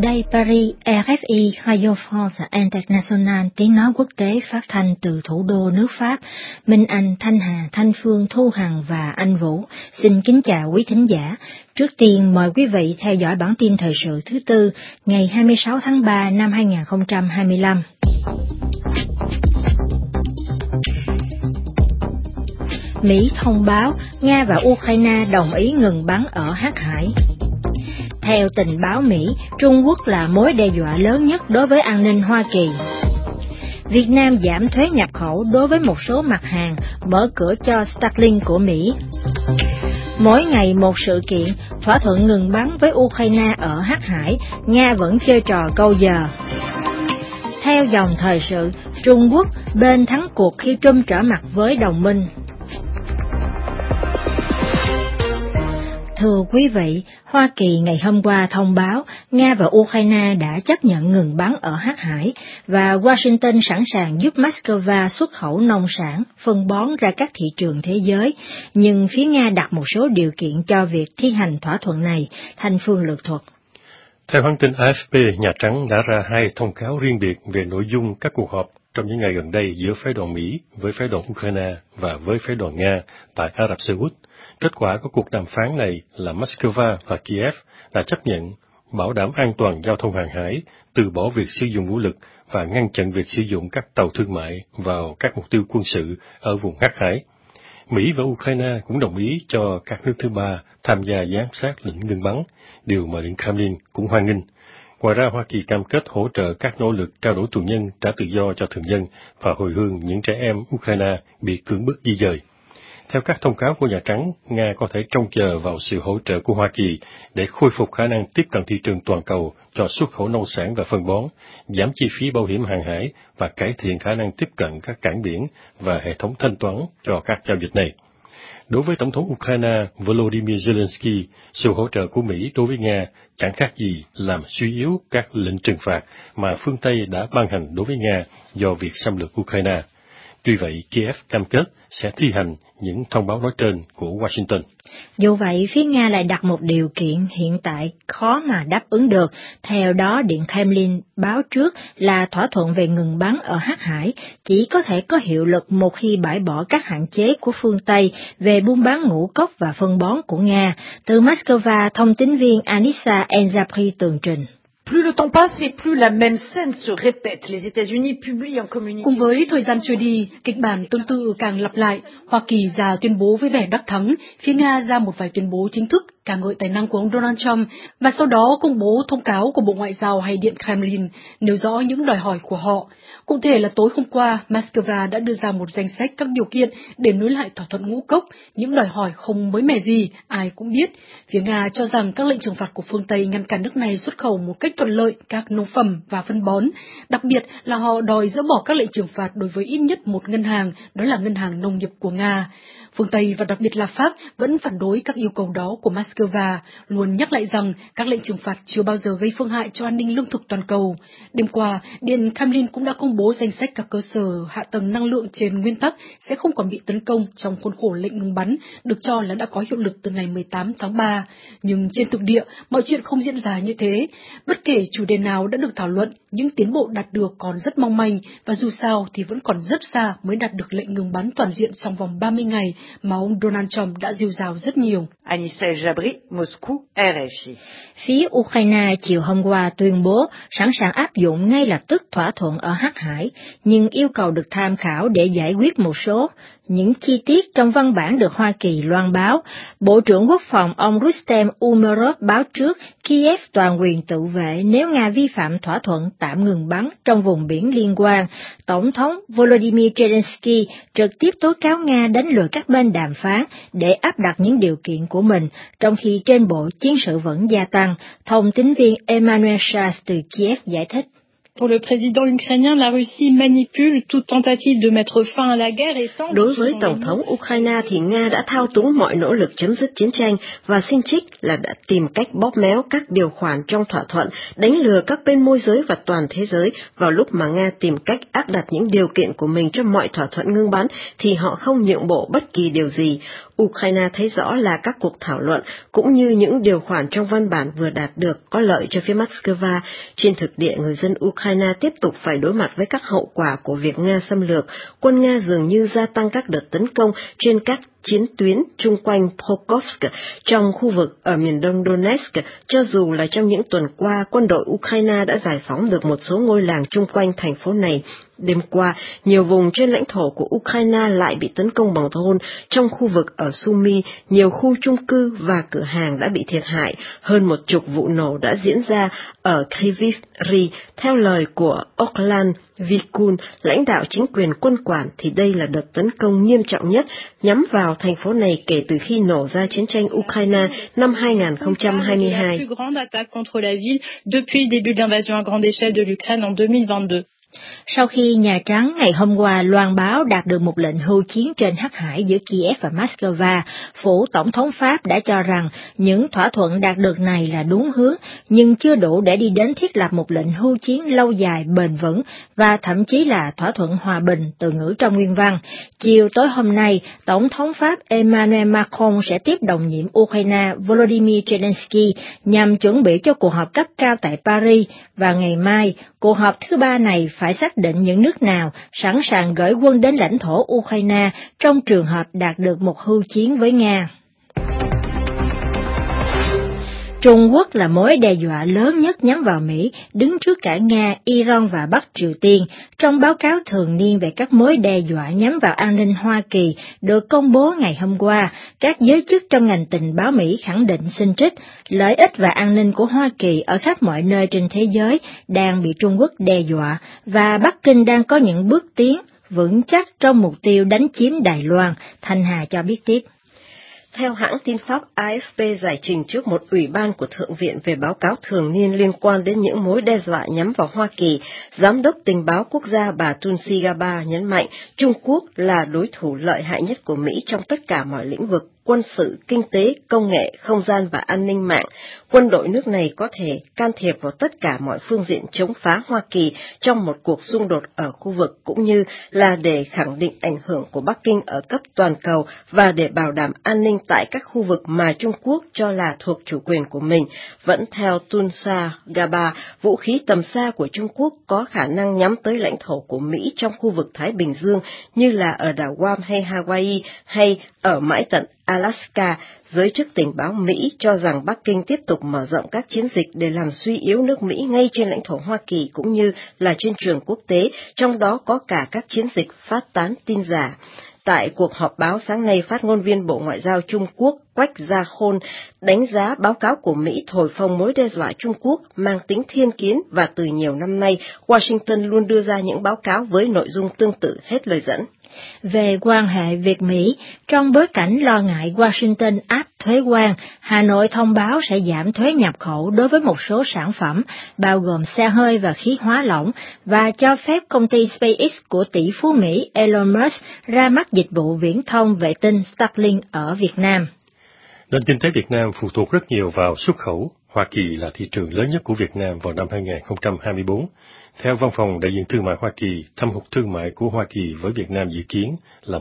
đây Paris, RFI, Radio France International, tiếng nói quốc tế phát thanh từ thủ đô nước Pháp. Minh Anh, Thanh Hà, Thanh Phương, Thu Hằng và Anh Vũ xin kính chào quý thính giả. Trước tiên mời quý vị theo dõi bản tin thời sự thứ tư ngày 26 tháng 3 năm 2025. Mỹ thông báo Nga và Ukraine đồng ý ngừng bắn ở Hắc Hải. Theo tình báo Mỹ, Trung Quốc là mối đe dọa lớn nhất đối với an ninh Hoa Kỳ. Việt Nam giảm thuế nhập khẩu đối với một số mặt hàng, mở cửa cho Starlink của Mỹ. Mỗi ngày một sự kiện, thỏa thuận ngừng bắn với Ukraine ở Hắc Hải, Nga vẫn chơi trò câu giờ. Theo dòng thời sự, Trung Quốc bên thắng cuộc khi Trump trở mặt với đồng minh. Thưa quý vị, Hoa Kỳ ngày hôm qua thông báo Nga và Ukraine đã chấp nhận ngừng bắn ở Hắc Hải và Washington sẵn sàng giúp Moscow xuất khẩu nông sản, phân bón ra các thị trường thế giới, nhưng phía Nga đặt một số điều kiện cho việc thi hành thỏa thuận này. Thanh Phương lược thuật. Theo hãng tin AFP, Nhà Trắng đã ra hai thông cáo riêng biệt về nội dung các cuộc họp trong những ngày gần đây giữa phái đoàn Mỹ với phái đoàn Ukraine và với phái đoàn Nga tại Ả Rập Xê Út. Kết quả của cuộc đàm phán này là Moscow và Kiev đã chấp nhận bảo đảm an toàn giao thông hàng hải, từ bỏ việc sử dụng vũ lực và ngăn chặn việc sử dụng các tàu thương mại vào các mục tiêu quân sự ở vùng Hắc Hải. Mỹ và Ukraine cũng đồng ý cho các nước thứ ba tham gia giám sát lệnh ngừng bắn, điều mà Điện Kremlin cũng hoan nghênh. Ngoài ra, Hoa Kỳ cam kết hỗ trợ các nỗ lực trao đổi tù nhân, trả tự do cho thường dân và hồi hương những trẻ em Ukraine bị cưỡng bức di dời. Theo các thông cáo của Nhà Trắng, Nga có thể trông chờ vào sự hỗ trợ của Hoa Kỳ để khôi phục khả năng tiếp cận thị trường toàn cầu cho xuất khẩu nông sản và phân bón, giảm chi phí bảo hiểm hàng hải và cải thiện khả năng tiếp cận các cảng biển và hệ thống thanh toán cho các giao dịch này. Đối với Tổng thống Ukraine Volodymyr Zelensky, sự hỗ trợ của Mỹ đối với Nga chẳng khác gì làm suy yếu các lệnh trừng phạt mà phương Tây đã ban hành đối với Nga do việc xâm lược Ukraine. Tuy vậy, Kiev cam kết sẽ thi hành những thông báo nói trên của Washington. Dù vậy, phía Nga lại đặt một điều kiện hiện tại khó mà đáp ứng được. Theo đó, Điện Kremlin báo trước là thỏa thuận về ngừng bắn ở Hắc Hải chỉ có thể có hiệu lực một khi bãi bỏ các hạn chế của phương Tây về buôn bán ngũ cốc và phân bón của Nga. Từ Moscow, thông tín viên Anissa Enzapri tường trình. Plus le temps passe et plus la même scène se répète. Les États-Unis publient un communiqué. Cùng với thời gian trôi đi, kịch bản tương tự càng lặp lại. Hoa Kỳ ra tuyên bố với vẻ đắc thắng, phía Nga ra một vài tuyên bố chính thức ca ngợi tài năng của ông Donald Trump và sau đó công bố thông cáo của Bộ Ngoại giao hay Điện Kremlin nêu rõ những đòi hỏi của họ. Cụ thể là tối hôm qua, Moscow đã đưa ra một danh sách các điều kiện để nối lại thỏa thuận ngũ cốc, những đòi hỏi không mới mẻ gì, ai cũng biết. Phía Nga cho rằng các lệnh trừng phạt của phương Tây ngăn cản nước này xuất khẩu một cách thuận lợi các nông phẩm và phân bón, đặc biệt là họ đòi dỡ bỏ các lệnh trừng phạt đối với ít nhất một ngân hàng, đó là ngân hàng nông nghiệp của Nga. Phương Tây và đặc biệt là Pháp vẫn phản đối các yêu cầu đó của Moscow, luôn nhắc lại rằng các lệnh trừng phạt chưa bao giờ gây phương hại cho an ninh lương thực toàn cầu. Đêm qua, Điện Kremlin cũng đã công bố danh sách các cơ sở hạ tầng năng lượng trên nguyên tắc sẽ không còn bị tấn công trong khuôn khổ lệnh ngừng bắn, được cho là đã có hiệu lực từ ngày 18 tháng 3. Nhưng trên thực địa, mọi chuyện không diễn ra như thế. Bất kể chủ đề nào đã được thảo luận, những tiến bộ đạt được còn rất mong manh, và dù sao thì vẫn còn rất xa mới đạt được lệnh ngừng bắn toàn diện trong vòng 30 ngày mà ông Donald Trump đã rêu rao rất nhiều. Anissa Enzapri, Moscou, RFI. Phía Ukraine chiều hôm qua tuyên bố sẵn sàng áp dụng ngay lập tức thỏa thuận ở Hắc Hải, nhưng yêu cầu được tham khảo để giải quyết một số những chi tiết trong văn bản được Hoa Kỳ loan báo. Bộ trưởng Quốc phòng ông Rustem Umerov báo trước Kiev toàn quyền tự vệ nếu Nga vi phạm thỏa thuận tạm ngừng bắn trong vùng biển liên quan. Tổng thống Volodymyr Zelensky trực tiếp tố cáo Nga đánh lừa các bên đàm phán để áp đặt những điều kiện của mình, trong khi trên bộ chiến sự vẫn gia tăng. Thông tín viên Emmanuel Charles từ Kiev giải thích. Pour le président ukrainien, la Russie manipule toute tentative de mettre fin à la guerre et tente. Đối với Tổng thống Ukraine thì Nga đã thao túng mọi nỗ lực chấm dứt chiến tranh và xin trích là đã tìm cách bóp méo các điều khoản trong thỏa thuận, đánh lừa các bên môi giới và toàn thế giới. Vào lúc mà Nga tìm cách áp đặt những điều kiện của mình cho mọi thỏa thuận ngưng bắn thì họ không nhượng bộ bất kỳ điều gì. Ukraine thấy rõ là các cuộc thảo luận cũng như những điều khoản trong văn bản vừa đạt được có lợi cho phía Moscow. Trên thực địa, người dân Ukraine tiếp tục phải đối mặt với các hậu quả của việc Nga xâm lược. Quân Nga dường như gia tăng các đợt tấn công trên các chiến tuyến chung quanh Pokrovsk trong khu vực ở miền đông Donetsk, cho dù là trong những tuần qua, quân đội Ukraine đã giải phóng được một số ngôi làng chung quanh thành phố này. Đêm qua, nhiều vùng trên lãnh thổ của Ukraine lại bị tấn công bằng drone. Trong khu vực ở Sumy, nhiều khu chung cư và cửa hàng đã bị thiệt hại. Hơn 10 vụ nổ đã diễn ra ở Kryvyi Rih. Theo lời của Oklan Vikun, lãnh đạo chính quyền quân quản, thì đây là đợt tấn công nghiêm trọng nhất nhắm vào thành phố này kể từ khi nổ ra chiến tranh Ukraine năm 2022. Sau khi Nhà Trắng ngày hôm qua loan báo đạt được một lệnh hưu chiến trên Hắc Hải giữa Kiev và Moscow, phủ Tổng thống Pháp đã cho rằng những thỏa thuận đạt được này là đúng hướng, nhưng chưa đủ để đi đến thiết lập một lệnh hưu chiến lâu dài bền vững và thậm chí là thỏa thuận hòa bình, từ ngữ trong nguyên văn. Chiều tối hôm nay, Tổng thống Pháp Emmanuel Macron sẽ tiếp đồng nhiệm Ukraine Volodymyr Zelensky nhằm chuẩn bị cho cuộc họp cấp cao tại Paris, và ngày mai, cuộc họp thứ ba này phải xác định những nước nào sẵn sàng gửi quân đến lãnh thổ Ukraine trong trường hợp đạt được một hưu chiến với Nga. Trung Quốc là mối đe dọa lớn nhất nhắm vào Mỹ, đứng trước cả Nga, Iran và Bắc Triều Tiên. Trong báo cáo thường niên về các mối đe dọa nhắm vào an ninh Hoa Kỳ được công bố ngày hôm qua, các giới chức trong ngành tình báo Mỹ khẳng định xin trích, lợi ích và an ninh của Hoa Kỳ ở khắp mọi nơi trên thế giới đang bị Trung Quốc đe dọa, và Bắc Kinh đang có những bước tiến vững chắc trong mục tiêu đánh chiếm Đài Loan, Thanh Hà cho biết tiếp. Theo hãng tin Pháp AFP giải trình trước một ủy ban của Thượng viện về báo cáo thường niên liên quan đến những mối đe dọa nhắm vào Hoa Kỳ, Giám đốc Tình báo Quốc gia bà Tulsi Gabbard nhấn mạnh Trung Quốc là đối thủ lợi hại nhất của Mỹ trong tất cả mọi lĩnh vực: quân sự, kinh tế, công nghệ, không gian và an ninh mạng. Quân đội nước này có thể can thiệp vào tất cả mọi phương diện chống phá Hoa Kỳ trong một cuộc xung đột ở khu vực, cũng như là để khẳng định ảnh hưởng của Bắc Kinh ở cấp toàn cầu và để bảo đảm an ninh tại các khu vực mà Trung Quốc cho là thuộc chủ quyền của mình. Vẫn theo Tulsi Gabbard, vũ khí tầm xa của Trung Quốc có khả năng nhắm tới lãnh thổ của Mỹ trong khu vực Thái Bình Dương, như là ở đảo Guam hay Hawaii hay ở mãi tận Alaska. Giới chức tình báo Mỹ cho rằng Bắc Kinh tiếp tục mở rộng các chiến dịch để làm suy yếu nước Mỹ ngay trên lãnh thổ Hoa Kỳ cũng như là trên trường quốc tế, trong đó có cả các chiến dịch phát tán tin giả. Tại cuộc họp báo sáng nay, phát ngôn viên Bộ Ngoại giao Trung Quốc Quách Gia Khôn đánh giá báo cáo của Mỹ thổi phồng mối đe dọa Trung Quốc mang tính thiên kiến, và từ nhiều năm nay, Washington luôn đưa ra những báo cáo với nội dung tương tự, hết lời dẫn. Về quan hệ Việt-Mỹ, trong bối cảnh lo ngại Washington áp thuế quan, Hà Nội thông báo sẽ giảm thuế nhập khẩu đối với một số sản phẩm, bao gồm xe hơi và khí hóa lỏng, và cho phép công ty SpaceX của tỷ phú Mỹ Elon Musk ra mắt dịch vụ viễn thông vệ tinh Starlink ở Việt Nam. Nền kinh tế Việt Nam phụ thuộc rất nhiều vào xuất khẩu. Hoa Kỳ là thị trường lớn nhất của Việt Nam vào năm 2024. Theo Văn phòng Đại diện Thương mại Hoa Kỳ, thâm hụt thương mại của Hoa Kỳ với Việt Nam dự kiến là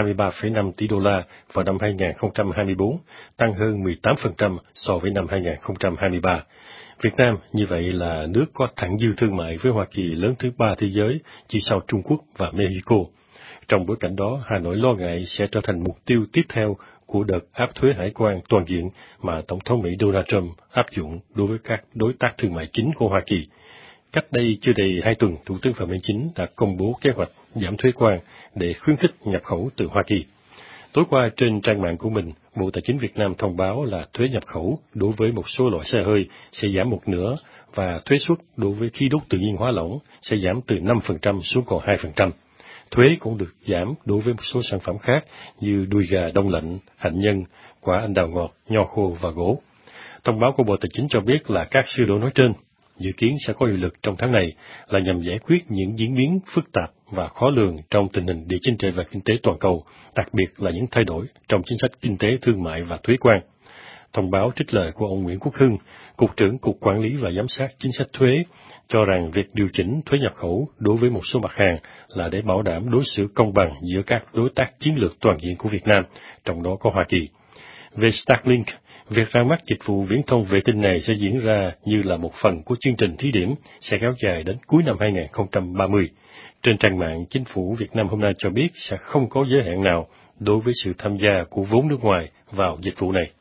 123,5 tỷ đô la vào năm 2024, tăng hơn 18% so với năm 2023. Việt Nam như vậy là nước có thặng dư thương mại với Hoa Kỳ lớn thứ 3 thế giới, chỉ sau Trung Quốc và Mexico. Trong bối cảnh đó, Hà Nội lo ngại sẽ trở thành mục tiêu tiếp theo của đợt áp thuế hải quan toàn diện mà Tổng thống Mỹ Donald Trump áp dụng đối với các đối tác thương mại chính của Hoa Kỳ. Cách đây chưa đầy 2 tuần, Thủ tướng Phạm Minh Chính đã công bố kế hoạch giảm thuế quan để khuyến khích nhập khẩu từ Hoa Kỳ. Tối qua, trên trang mạng của mình, Bộ Tài chính Việt Nam thông báo là thuế nhập khẩu đối với một số loại xe hơi sẽ giảm một nửa, và thuế suất đối với khí đốt tự nhiên hóa lỏng sẽ giảm từ 5% xuống còn 2%. Thuế cũng được giảm đối với một số sản phẩm khác như đùi gà đông lạnh, hạnh nhân, quả anh đào ngọt, nho khô và gỗ. Thông báo của Bộ Tài chính cho biết là các sửa đổi nói trên dự kiến sẽ có hiệu lực trong tháng này là nhằm giải quyết những diễn biến phức tạp và khó lường trong tình hình địa chính trị và kinh tế toàn cầu, đặc biệt là những thay đổi trong chính sách kinh tế, thương mại và thuế quan. Thông báo trích lời của ông Nguyễn Quốc Hưng, Cục trưởng Cục Quản lý và Giám sát Chính sách Thuế, cho rằng việc điều chỉnh thuế nhập khẩu đối với một số mặt hàng là để bảo đảm đối xử công bằng giữa các đối tác chiến lược toàn diện của Việt Nam, trong đó có Hoa Kỳ. Về Starlink, việc ra mắt dịch vụ viễn thông vệ tinh này sẽ diễn ra như là một phần của chương trình thí điểm sẽ kéo dài đến cuối năm 2030. Trên trang mạng, Chính phủ Việt Nam hôm nay cho biết sẽ không có giới hạn nào đối với sự tham gia của vốn nước ngoài vào dịch vụ này.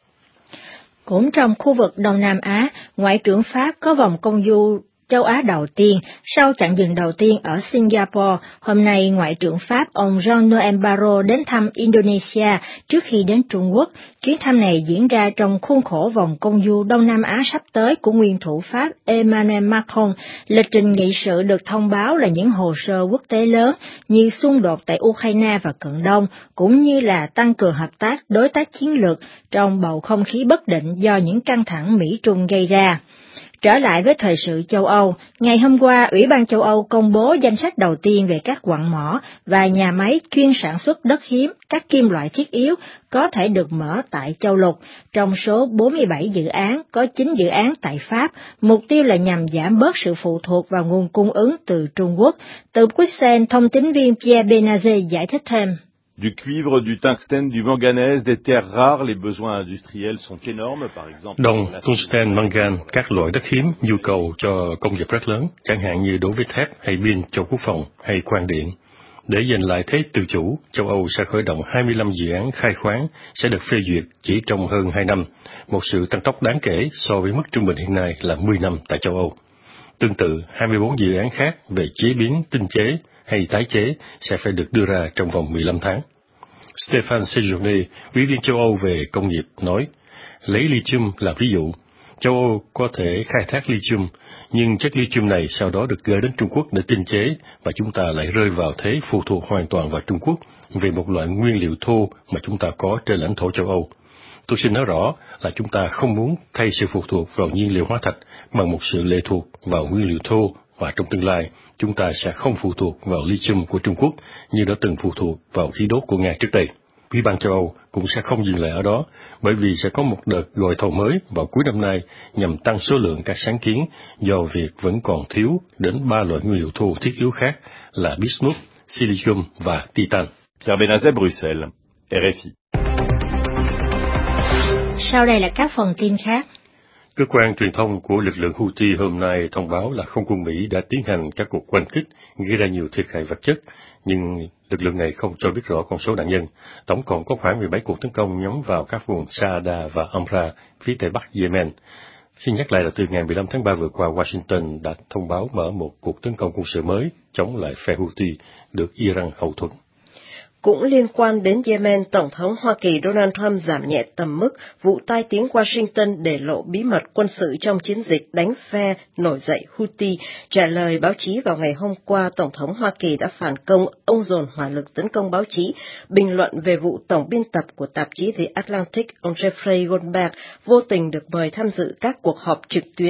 Cũng trong khu vực Đông Nam Á, Ngoại trưởng Pháp có vòng công du châu Á đầu tiên sau chặng dừng đầu tiên ở Singapore. Hôm nay, Ngoại trưởng Pháp ông Jean-Noël Barrot đến thăm Indonesia trước khi đến Trung Quốc. Chuyến thăm này diễn ra trong khuôn khổ vòng công du Đông Nam Á sắp tới của nguyên thủ Pháp Emmanuel Macron. Lịch trình nghị sự được thông báo là những hồ sơ quốc tế lớn như xung đột tại Ukraine và Cận Đông, cũng như là tăng cường hợp tác đối tác chiến lược trong bầu không khí bất định do những căng thẳng Mỹ-Trung gây ra. Trở lại với thời sự châu Âu, ngày hôm qua, Ủy ban châu Âu công bố danh sách đầu tiên về các quặng mỏ và nhà máy chuyên sản xuất đất hiếm, các kim loại thiết yếu có thể được mở tại châu lục. Trong số 47 dự án, có 9 dự án tại Pháp, mục tiêu là nhằm giảm bớt sự phụ thuộc vào nguồn cung ứng từ Trung Quốc. Từ Bruxelles, thông tín viên Pierre Benazet giải thích thêm. Du cuivre, du tungstène, du manganèse, des terres rares, les besoins industriels sont énormes, par exemple. Đồng, tungsten, mangan, các loại đất hiếm, nhu cầu cho công nghiệp rất lớn, chẳng hạn như đối với thép hay pin cho quốc phòng hay quang điện. Để giành lại thế tự chủ, châu Âu sẽ khởi động 25 dự án khai khoáng sẽ được phê duyệt chỉ trong hơn 2 năm, một sự tăng tốc đáng kể so với mức trung bình hiện nay là 10 năm tại châu Âu. Tương tự, 24 dự án khác về chế biến, tinh chế hay tái chế sẽ phải được đưa ra trong vòng 15 tháng. Stéphane Séjourné, Ủy viên châu Âu về công nghiệp, nói, lấy lithium là ví dụ, châu Âu có thể khai thác lithium, nhưng chất lithium này sau đó được gửi đến Trung Quốc để tinh chế, và chúng ta lại rơi vào thế phụ thuộc hoàn toàn vào Trung Quốc về một loại nguyên liệu thô mà chúng ta có trên lãnh thổ châu Âu. Tôi xin nói rõ là chúng ta không muốn thay sự phụ thuộc vào nhiên liệu hóa thạch bằng một sự lệ thuộc vào nguyên liệu thô, và trong tương lai, chúng ta sẽ không phụ thuộc vào lithium của Trung Quốc như đã từng phụ thuộc vào khí đốt của Nga trước đây. Ủy ban châu Âu cũng sẽ không dừng lại ở đó, bởi vì sẽ có một đợt gọi thầu mới vào cuối năm nay nhằm tăng số lượng các sáng kiến do việc vẫn còn thiếu đến 3 loại nguyên liệu thô thiết yếu khác là bismuth, silicon và titan. Pierre Benazet, Bruxelles, RFI. Sau đây là các phần tin khác. Cơ quan truyền thông của lực lượng Houthi hôm nay thông báo là không quân Mỹ đã tiến hành các cuộc oanh kích gây ra nhiều thiệt hại vật chất, nhưng lực lượng này không cho biết rõ con số nạn nhân. Tổng cộng có khoảng 17 cuộc tấn công nhắm vào các vùng Saada và Amra, phía tây bắc Yemen. Xin nhắc lại là từ ngày 15 tháng 3 vừa qua, Washington đã thông báo mở một cuộc tấn công quân sự mới chống lại phe Houthi được Iran hậu thuẫn. Cũng liên quan đến Yemen, Tổng thống Hoa Kỳ Donald Trump giảm nhẹ tầm mức vụ tai tiếng Washington để lộ bí mật quân sự trong chiến dịch đánh phe nổi dậy Houthi. Trả lời báo chí vào ngày hôm qua, Tổng thống Hoa Kỳ đã phản công ông dồn hỏa lực tấn công báo chí. Bình luận về vụ tổng biên tập của tạp chí The Atlantic, ông Jeffrey Goldberg, vô tình được mời tham dự các cuộc họp trực tuyến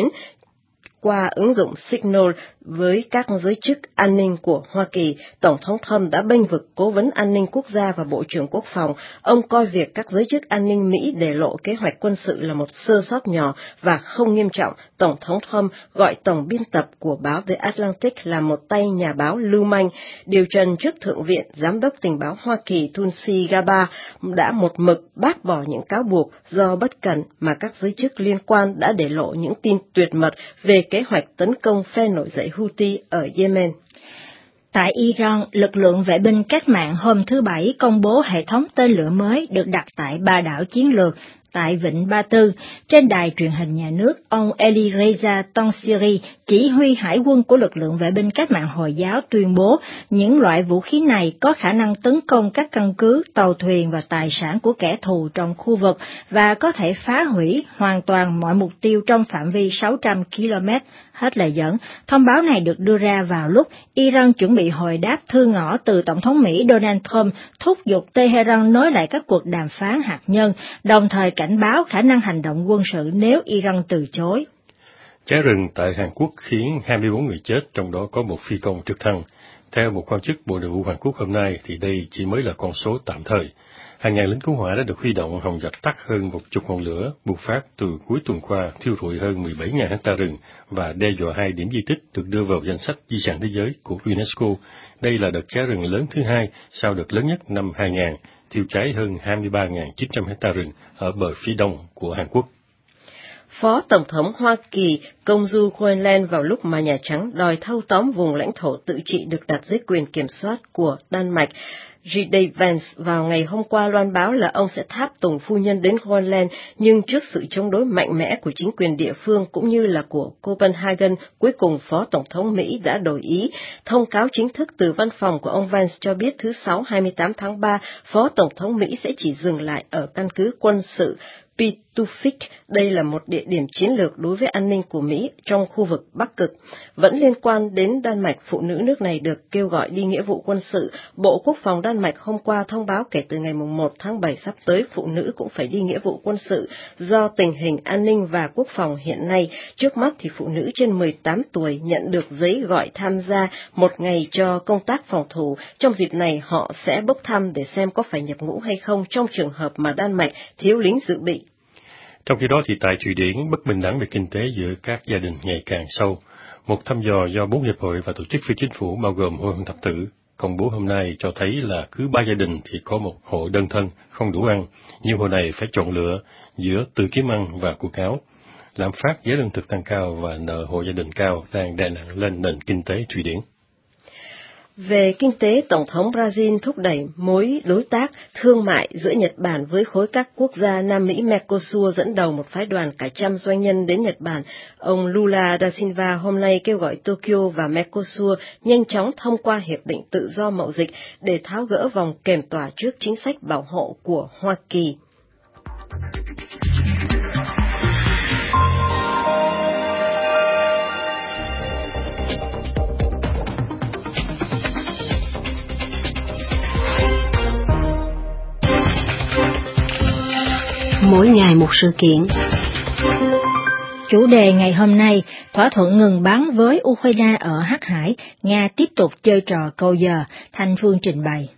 qua ứng dụng Signal với các giới chức an ninh của Hoa Kỳ. Tổng thống Trump đã bênh vực Cố vấn An ninh Quốc gia và Bộ trưởng Quốc phòng. Ông coi việc các giới chức an ninh Mỹ để lộ kế hoạch quân sự là một sơ sót nhỏ và không nghiêm trọng. Tổng thống Trump gọi tổng biên tập của báo The Atlantic là một tay nhà báo lưu manh. Điều trần trước Thượng viện, Giám đốc tình báo Hoa Kỳ Tulsi Gabbard đã một mực bác bỏ những cáo buộc do bất cẩn mà các giới chức liên quan đã để lộ những tin tuyệt mật về kế hoạch tấn công phe nổi dậy Houthi ở Yemen. Tại Iran, lực lượng vệ binh cách mạng hôm thứ Bảy công bố hệ thống tên lửa mới được đặt tại 3 đảo chiến lược tại Vịnh Ba Tư. Trên đài truyền hình nhà nước, ông Alireza Tonsiri, chỉ huy hải quân của lực lượng vệ binh cách mạng Hồi giáo, tuyên bố những loại vũ khí này có khả năng tấn công các căn cứ, tàu thuyền và tài sản của kẻ thù trong khu vực và có thể phá hủy hoàn toàn mọi mục tiêu trong phạm vi 600 km. Hết lời dẫn. Thông báo này được đưa ra vào lúc Iran chuẩn bị hồi đáp thư ngỏ từ Tổng thống Mỹ Donald Trump thúc giục Tehran nối lại các cuộc đàm phán hạt nhân, đồng thời cảnh báo khả năng hành động quân sự nếu Iran từ chối. Cháy rừng tại Hàn Quốc khiến 24 người chết, trong đó có một phi công trực thăng. Theo một quan chức Bộ Nội vụ Hàn Quốc hôm nay, thì đây chỉ mới là con số tạm thời. Hàng ngàn lính cứu hỏa đã được huy động hòng dập tắt hơn 10 ngọn lửa bùng phát từ cuối tuần qua, thiêu rụi hơn 17.000 hectare rừng và đe dọa 2 điểm di tích được đưa vào danh sách di sản thế giới của UNESCO. Đây là đợt cháy rừng lớn thứ hai sau đợt lớn nhất năm 2000, thiêu cháy hơn 23.900 hectare rừng ở bờ phía đông của Hàn Quốc. Phó Tổng thống Hoa Kỳ công du Greenland vào lúc mà Nhà Trắng đòi thâu tóm vùng lãnh thổ tự trị được đặt dưới quyền kiểm soát của Đan Mạch. J.D. Vance vào ngày hôm qua loan báo là ông sẽ tháp tùng phu nhân đến Greenland, nhưng trước sự chống đối mạnh mẽ của chính quyền địa phương cũng như là của Copenhagen, cuối cùng Phó Tổng thống Mỹ đã đổi ý. Thông cáo chính thức từ văn phòng của ông Vance cho biết thứ Sáu 28 tháng 3, Phó Tổng thống Mỹ sẽ chỉ dừng lại ở căn cứ quân sự Pituffik. Đây là một địa điểm chiến lược đối với an ninh của Mỹ trong khu vực Bắc Cực. Vẫn liên quan đến Đan Mạch, phụ nữ nước này được kêu gọi đi nghĩa vụ quân sự. Bộ Quốc phòng Đan Mạch hôm qua thông báo kể từ ngày 1 tháng 7 sắp tới, phụ nữ cũng phải đi nghĩa vụ quân sự do tình hình an ninh và quốc phòng hiện nay. Trước mắt thì phụ nữ trên 18 tuổi nhận được giấy gọi tham gia một ngày cho công tác phòng thủ. Trong dịp này họ sẽ bốc thăm để xem có phải nhập ngũ hay không trong trường hợp mà Đan Mạch thiếu lính dự bị. Trong khi đó thì tại Thụy Điển, bất bình đẳng về kinh tế giữa các gia đình ngày càng sâu. Một thăm dò do 4 hiệp hội và tổ chức phi chính phủ bao gồm Hội Hương Thập Tử công bố hôm nay cho thấy là cứ 3 gia đình thì có một hộ đơn thân không đủ ăn. Nhiều hộ này phải chọn lựa giữa tự kiếm ăn và của cáo. Lạm phát, giá lương thực tăng cao và nợ hộ gia đình cao đang đè nặng lên nền kinh tế Thụy Điển. Về kinh tế, Tổng thống Brazil thúc đẩy mối đối tác thương mại giữa Nhật Bản với khối các quốc gia Nam Mỹ Mercosur, dẫn đầu một phái đoàn cả trăm doanh nhân đến Nhật Bản. Ông Lula da Silva hôm nay kêu gọi Tokyo và Mercosur nhanh chóng thông qua Hiệp định Tự do Mậu Dịch để tháo gỡ vòng kềm tỏa trước chính sách bảo hộ của Hoa Kỳ. Mỗi ngày một sự kiện. Chủ đề ngày hôm nay, thỏa thuận ngừng bắn với Ukraine ở Hắc Hải, Nga tiếp tục chơi trò câu giờ, Thanh Phương trình bày.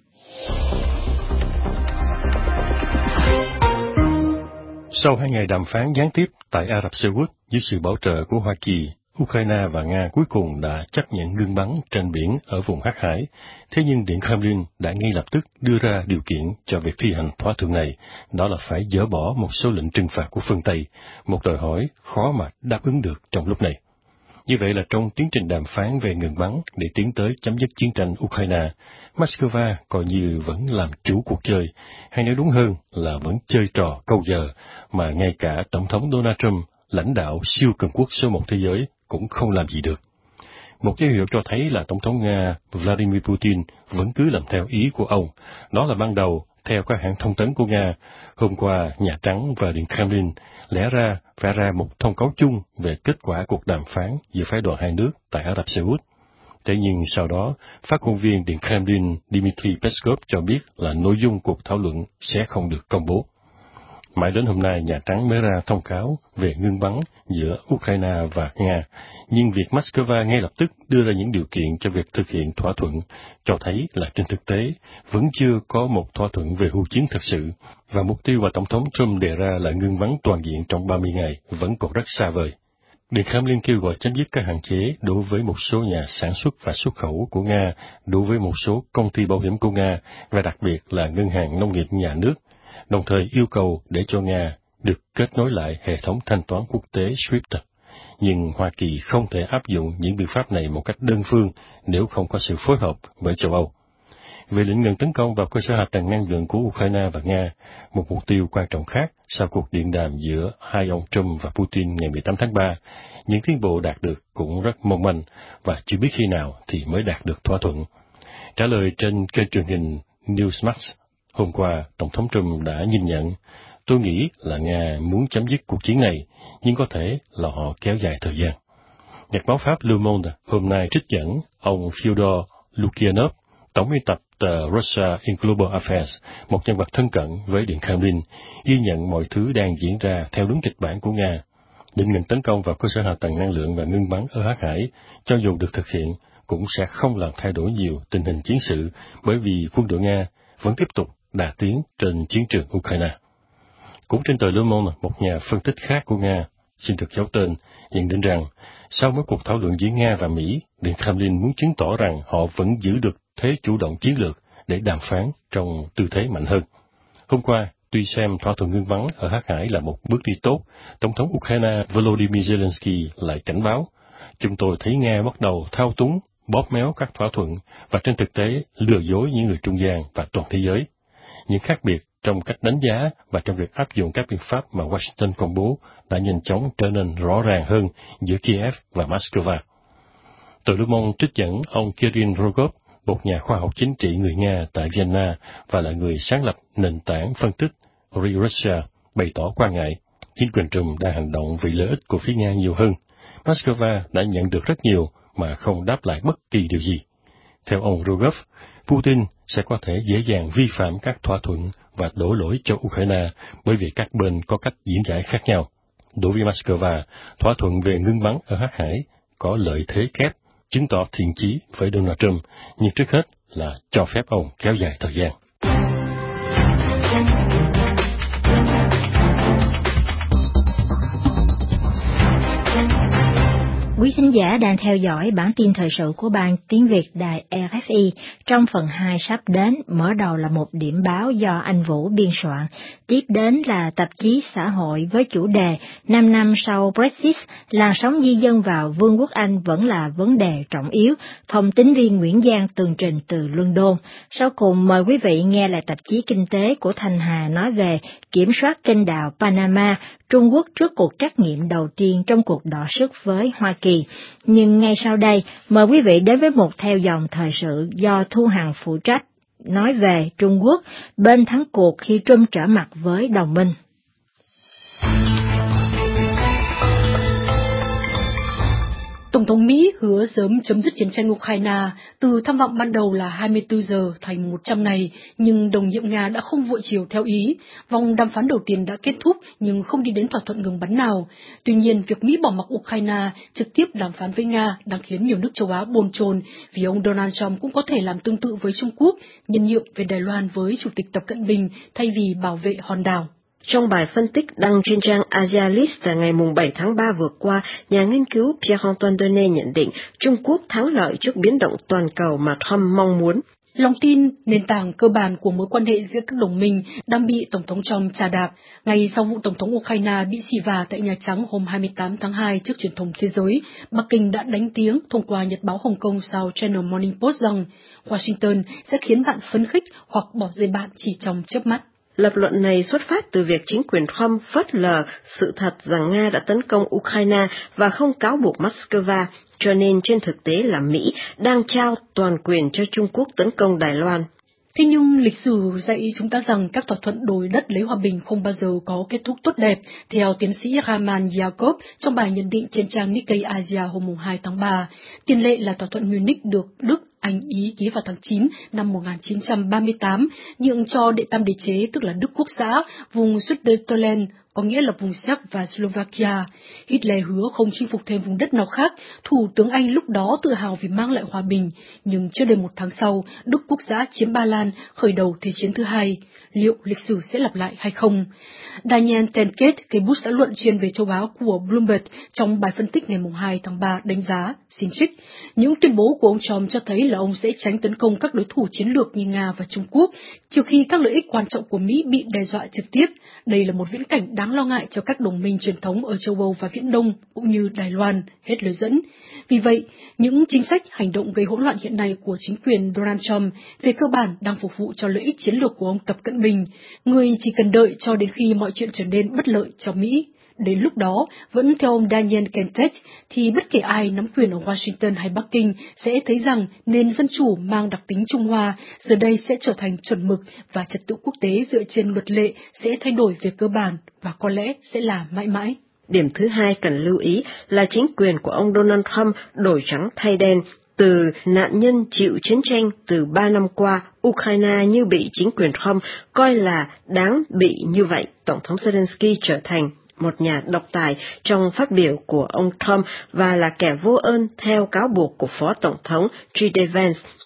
Sau 2 ngày đàm phán gián tiếp tại Ả Rập Xê Út dưới sự bảo trợ của Hoa Kỳ, Ukraine và Nga cuối cùng đã chấp nhận ngưng bắn trên biển ở vùng Hắc Hải. Thế nhưng Điện Kremlin đã ngay lập tức đưa ra điều kiện cho việc thi hành thỏa thuận này, đó là phải dỡ bỏ một số lệnh trừng phạt của phương Tây, một đòi hỏi khó mà đáp ứng được trong lúc này. Như vậy là trong tiến trình đàm phán về ngừng bắn để tiến tới chấm dứt chiến tranh Ukraine, Moscow coi như vẫn làm chủ cuộc chơi, hay nói đúng hơn là vẫn chơi trò câu giờ mà ngay cả Tổng thống Donald Trump, lãnh đạo siêu cường quốc số 1 thế giới, cũng không làm gì được. Một dấu hiệu cho thấy là Tổng thống Nga Vladimir Putin vẫn cứ làm theo ý của ông. Đó là ban đầu, theo các hãng thông tấn của Nga, hôm qua Nhà Trắng và Điện Kremlin lẽ ra vẽ ra một thông cáo chung về kết quả cuộc đàm phán giữa phái đoàn hai nước tại Ả Rập Xê Út. Thế nhưng sau đó, phát ngôn viên Điện Kremlin Dmitry Peskov cho biết là nội dung cuộc thảo luận sẽ không được công bố. Mãi đến hôm nay, Nhà Trắng mới ra thông cáo về ngưng bắn giữa Ukraine và Nga, nhưng việc Moscow ngay lập tức đưa ra những điều kiện cho việc thực hiện thỏa thuận cho thấy là trên thực tế vẫn chưa có một thỏa thuận về hưu chiến thực sự, và mục tiêu mà Tổng thống Trump đề ra là ngưng bắn toàn diện trong 30 ngày vẫn còn rất xa vời. Điện Kremlin kêu gọi chấm dứt các hạn chế đối với một số nhà sản xuất và xuất khẩu của Nga, đối với một số công ty bảo hiểm của Nga, và đặc biệt là ngân hàng nông nghiệp nhà nước, đồng thời yêu cầu để cho Nga được kết nối lại hệ thống thanh toán quốc tế SWIFT. Nhưng Hoa Kỳ không thể áp dụng những biện pháp này một cách đơn phương nếu không có sự phối hợp với châu Âu. Về lệnh ngừng tấn công vào cơ sở hạ tầng năng lượng của Ukraine và Nga, một mục tiêu quan trọng khác sau cuộc điện đàm giữa hai ông Trump và Putin ngày 18 tháng 3, những tiến bộ đạt được cũng rất mong manh và chưa biết khi nào thì mới đạt được thỏa thuận. Trả lời trên kênh truyền hình Newsmax, hôm qua, Tổng thống Trump đã nhìn nhận, tôi nghĩ là Nga muốn chấm dứt cuộc chiến này, nhưng có thể là họ kéo dài thời gian. Nhật báo Pháp Le Monde hôm nay trích dẫn ông Fyodor Lukyanov, tổng biên tập tờ Russia in Global Affairs, một nhân vật thân cận với Điện Kremlin, ghi nhận mọi thứ đang diễn ra theo đúng kịch bản của Nga. Định ngừng tấn công vào cơ sở hạ tầng năng lượng và ngưng bắn ở Hắc Hải, cho dù được thực hiện, cũng sẽ không làm thay đổi nhiều tình hình chiến sự, bởi vì quân đội Nga vẫn tiếp tục đà tiến trên chiến trường Ukraine. Cũng trên tờ Le Monde, một nhà phân tích khác của Nga, xin được giấu tên, nhận định rằng sau mỗi cuộc thảo luận giữa Nga và Mỹ, Điện Kremlin muốn chứng tỏ rằng họ vẫn giữ được thế chủ động chiến lược để đàm phán trong tư thế mạnh hơn. Hôm qua, tuy xem thỏa thuận ngưng bắn ở Hắc Hải là một bước đi tốt, Tổng thống Ukraine Volodymyr Zelensky lại cảnh báo, chúng tôi thấy Nga bắt đầu thao túng, bóp méo các thỏa thuận và trên thực tế lừa dối những người trung gian và toàn thế giới. Những khác biệt trong cách đánh giá và trong việc áp dụng các biện pháp mà Washington công bố đã nhanh chóng trở nên rõ ràng hơn giữa Kiev và Moscow. Tờ Le Monde trích dẫn ông Kirill Rogov, một nhà khoa học chính trị người Nga tại Vienna và là người sáng lập nền tảng phân tích ReRussia, bày tỏ quan ngại chính quyền Trump đang hành động vì lợi ích của phía Nga nhiều hơn. Moscow đã nhận được rất nhiều mà không đáp lại bất kỳ điều gì. Theo ông Rogov, Putin sẽ có thể dễ dàng vi phạm các thỏa thuận và đổ lỗi cho Ukraine bởi vì các bên có cách diễn giải khác nhau. Đối với Moscow, thỏa thuận về ngưng bắn ở Hắc Hải có lợi thế kép, chứng tỏ thiện chí với Donald Trump, nhưng trước hết là cho phép ông kéo dài thời gian. Quý khán giả đang theo dõi bản tin thời sự của Ban Tiếng Việt Đài RFI. Trong phần 2 sắp đến, mở đầu là một điểm báo do anh Vũ biên soạn. Tiếp đến là tạp chí xã hội với chủ đề 5 năm sau Brexit, làn sóng di dân vào Vương quốc Anh vẫn là vấn đề trọng yếu. Thông tín viên Nguyễn Giang tường trình từ London. Sau cùng mời quý vị nghe lại tạp chí kinh tế của Thanh Hà nói về kiểm soát kênh đào Panama, Trung Quốc trước cuộc trắc nghiệm đầu tiên trong cuộc đọ sức với Hoa Kỳ. Nhưng ngay sau đây, mời quý vị đến với một theo dòng thời sự do Thu Hằng phụ trách, nói về Trung Quốc, bên thắng cuộc khi Trump trở mặt với đồng minh. Tổng thống Mỹ hứa sớm chấm dứt chiến tranh Ukraine, từ tham vọng ban đầu là 24 giờ thành 100 ngày, nhưng đồng nhiệm Nga đã không vội chiều theo ý. Vòng đàm phán đầu tiên đã kết thúc nhưng không đi đến thỏa thuận ngừng bắn nào. Tuy nhiên, việc Mỹ bỏ mặc Ukraine trực tiếp đàm phán với Nga đang khiến nhiều nước châu Á bồn chồn, vì ông Donald Trump cũng có thể làm tương tự với Trung Quốc, nhân nhượng về Đài Loan với Chủ tịch Tập Cận Bình thay vì bảo vệ hòn đảo. Trong bài phân tích đăng trên trang Asialist ngày 7 tháng 3 vừa qua, nhà nghiên cứu Pierre-Antoine Denet nhận định Trung Quốc thắng lợi trước biến động toàn cầu mà Trump mong muốn. Lòng tin, nền tảng cơ bản của mối quan hệ giữa các đồng minh đang bị Tổng thống Trump chà đạp. Ngay sau vụ Tổng thống Ukraine bị xì vả tại Nhà Trắng hôm 28 tháng 2 trước truyền thông thế giới, Bắc Kinh đã đánh tiếng thông qua nhật báo Hồng Kông South China Morning Post rằng Washington sẽ khiến bạn phấn khích hoặc bỏ rơi bạn chỉ trong chớp mắt. Lập luận này xuất phát từ việc chính quyền Trump phớt lờ sự thật rằng Nga đã tấn công Ukraine và không cáo buộc Moscow, cho nên trên thực tế là Mỹ đang trao toàn quyền cho Trung Quốc tấn công Đài Loan. Thế nhưng lịch sử dạy chúng ta rằng các thỏa thuận đổi đất lấy hòa bình không bao giờ có kết thúc tốt đẹp, theo tiến sĩ Raman Yakov trong bài nhận định trên trang Nikkei Asia hôm 2 tháng 3. Tiền lệ là thỏa thuận Munich được Đức, Anh, Ý ký vào tháng 9 năm 1938, nhượng cho đệ tam đế chế tức là Đức Quốc xã, vùng Sudetenland, có nghĩa là vùng Séc và Slovakia. Hitler hứa không chinh phục thêm vùng đất nào khác, Thủ tướng Anh lúc đó tự hào vì mang lại hòa bình, nhưng chưa đầy một tháng sau, Đức Quốc xã chiếm Ba Lan, khởi đầu Thế chiến thứ hai. Liệu lịch sử sẽ lặp lại hay không? Daniel Tenket, cây bút xã luận chuyên về châu Á của Bloomberg, trong bài phân tích ngày 2 tháng 3 đánh giá, xin trích, những tuyên bố của ông Trump cho thấy là ông sẽ tránh tấn công các đối thủ chiến lược như Nga và Trung Quốc, trừ khi các lợi ích quan trọng của Mỹ bị đe dọa trực tiếp. Đây là một viễn cảnh đáng lo ngại cho các đồng minh truyền thống ở châu Âu và Viễn Đông, cũng như Đài Loan, hết lời dẫn. Vì vậy, những chính sách hành động gây hỗn loạn hiện nay của chính quyền Donald Trump về cơ bản đang phục vụ cho lợi ích chiến lược của ông Tập Cận Bình, người chỉ cần đợi cho đến khi mọi chuyện trở nên bất lợi cho Mỹ. Đến lúc đó, vẫn theo ông Daniel Kentet, thì bất kể ai nắm quyền ở Washington hay Bắc Kinh sẽ thấy rằng nền dân chủ mang đặc tính Trung Hoa giờ đây sẽ trở thành chuẩn mực và trật tự quốc tế dựa trên luật lệ sẽ thay đổi về cơ bản và có lẽ sẽ là mãi mãi. Điểm thứ hai cần lưu ý là chính quyền của ông Donald Trump đổi trắng thay đen. Từ nạn nhân chịu chiến tranh từ 3 năm qua, Ukraine như bị chính quyền Trump coi là đáng bị như vậy. Tổng thống Zelensky trở thành một nhà độc tài trong phát biểu của ông Trump và là kẻ vô ơn theo cáo buộc của Phó Tổng thống J.D. Vance.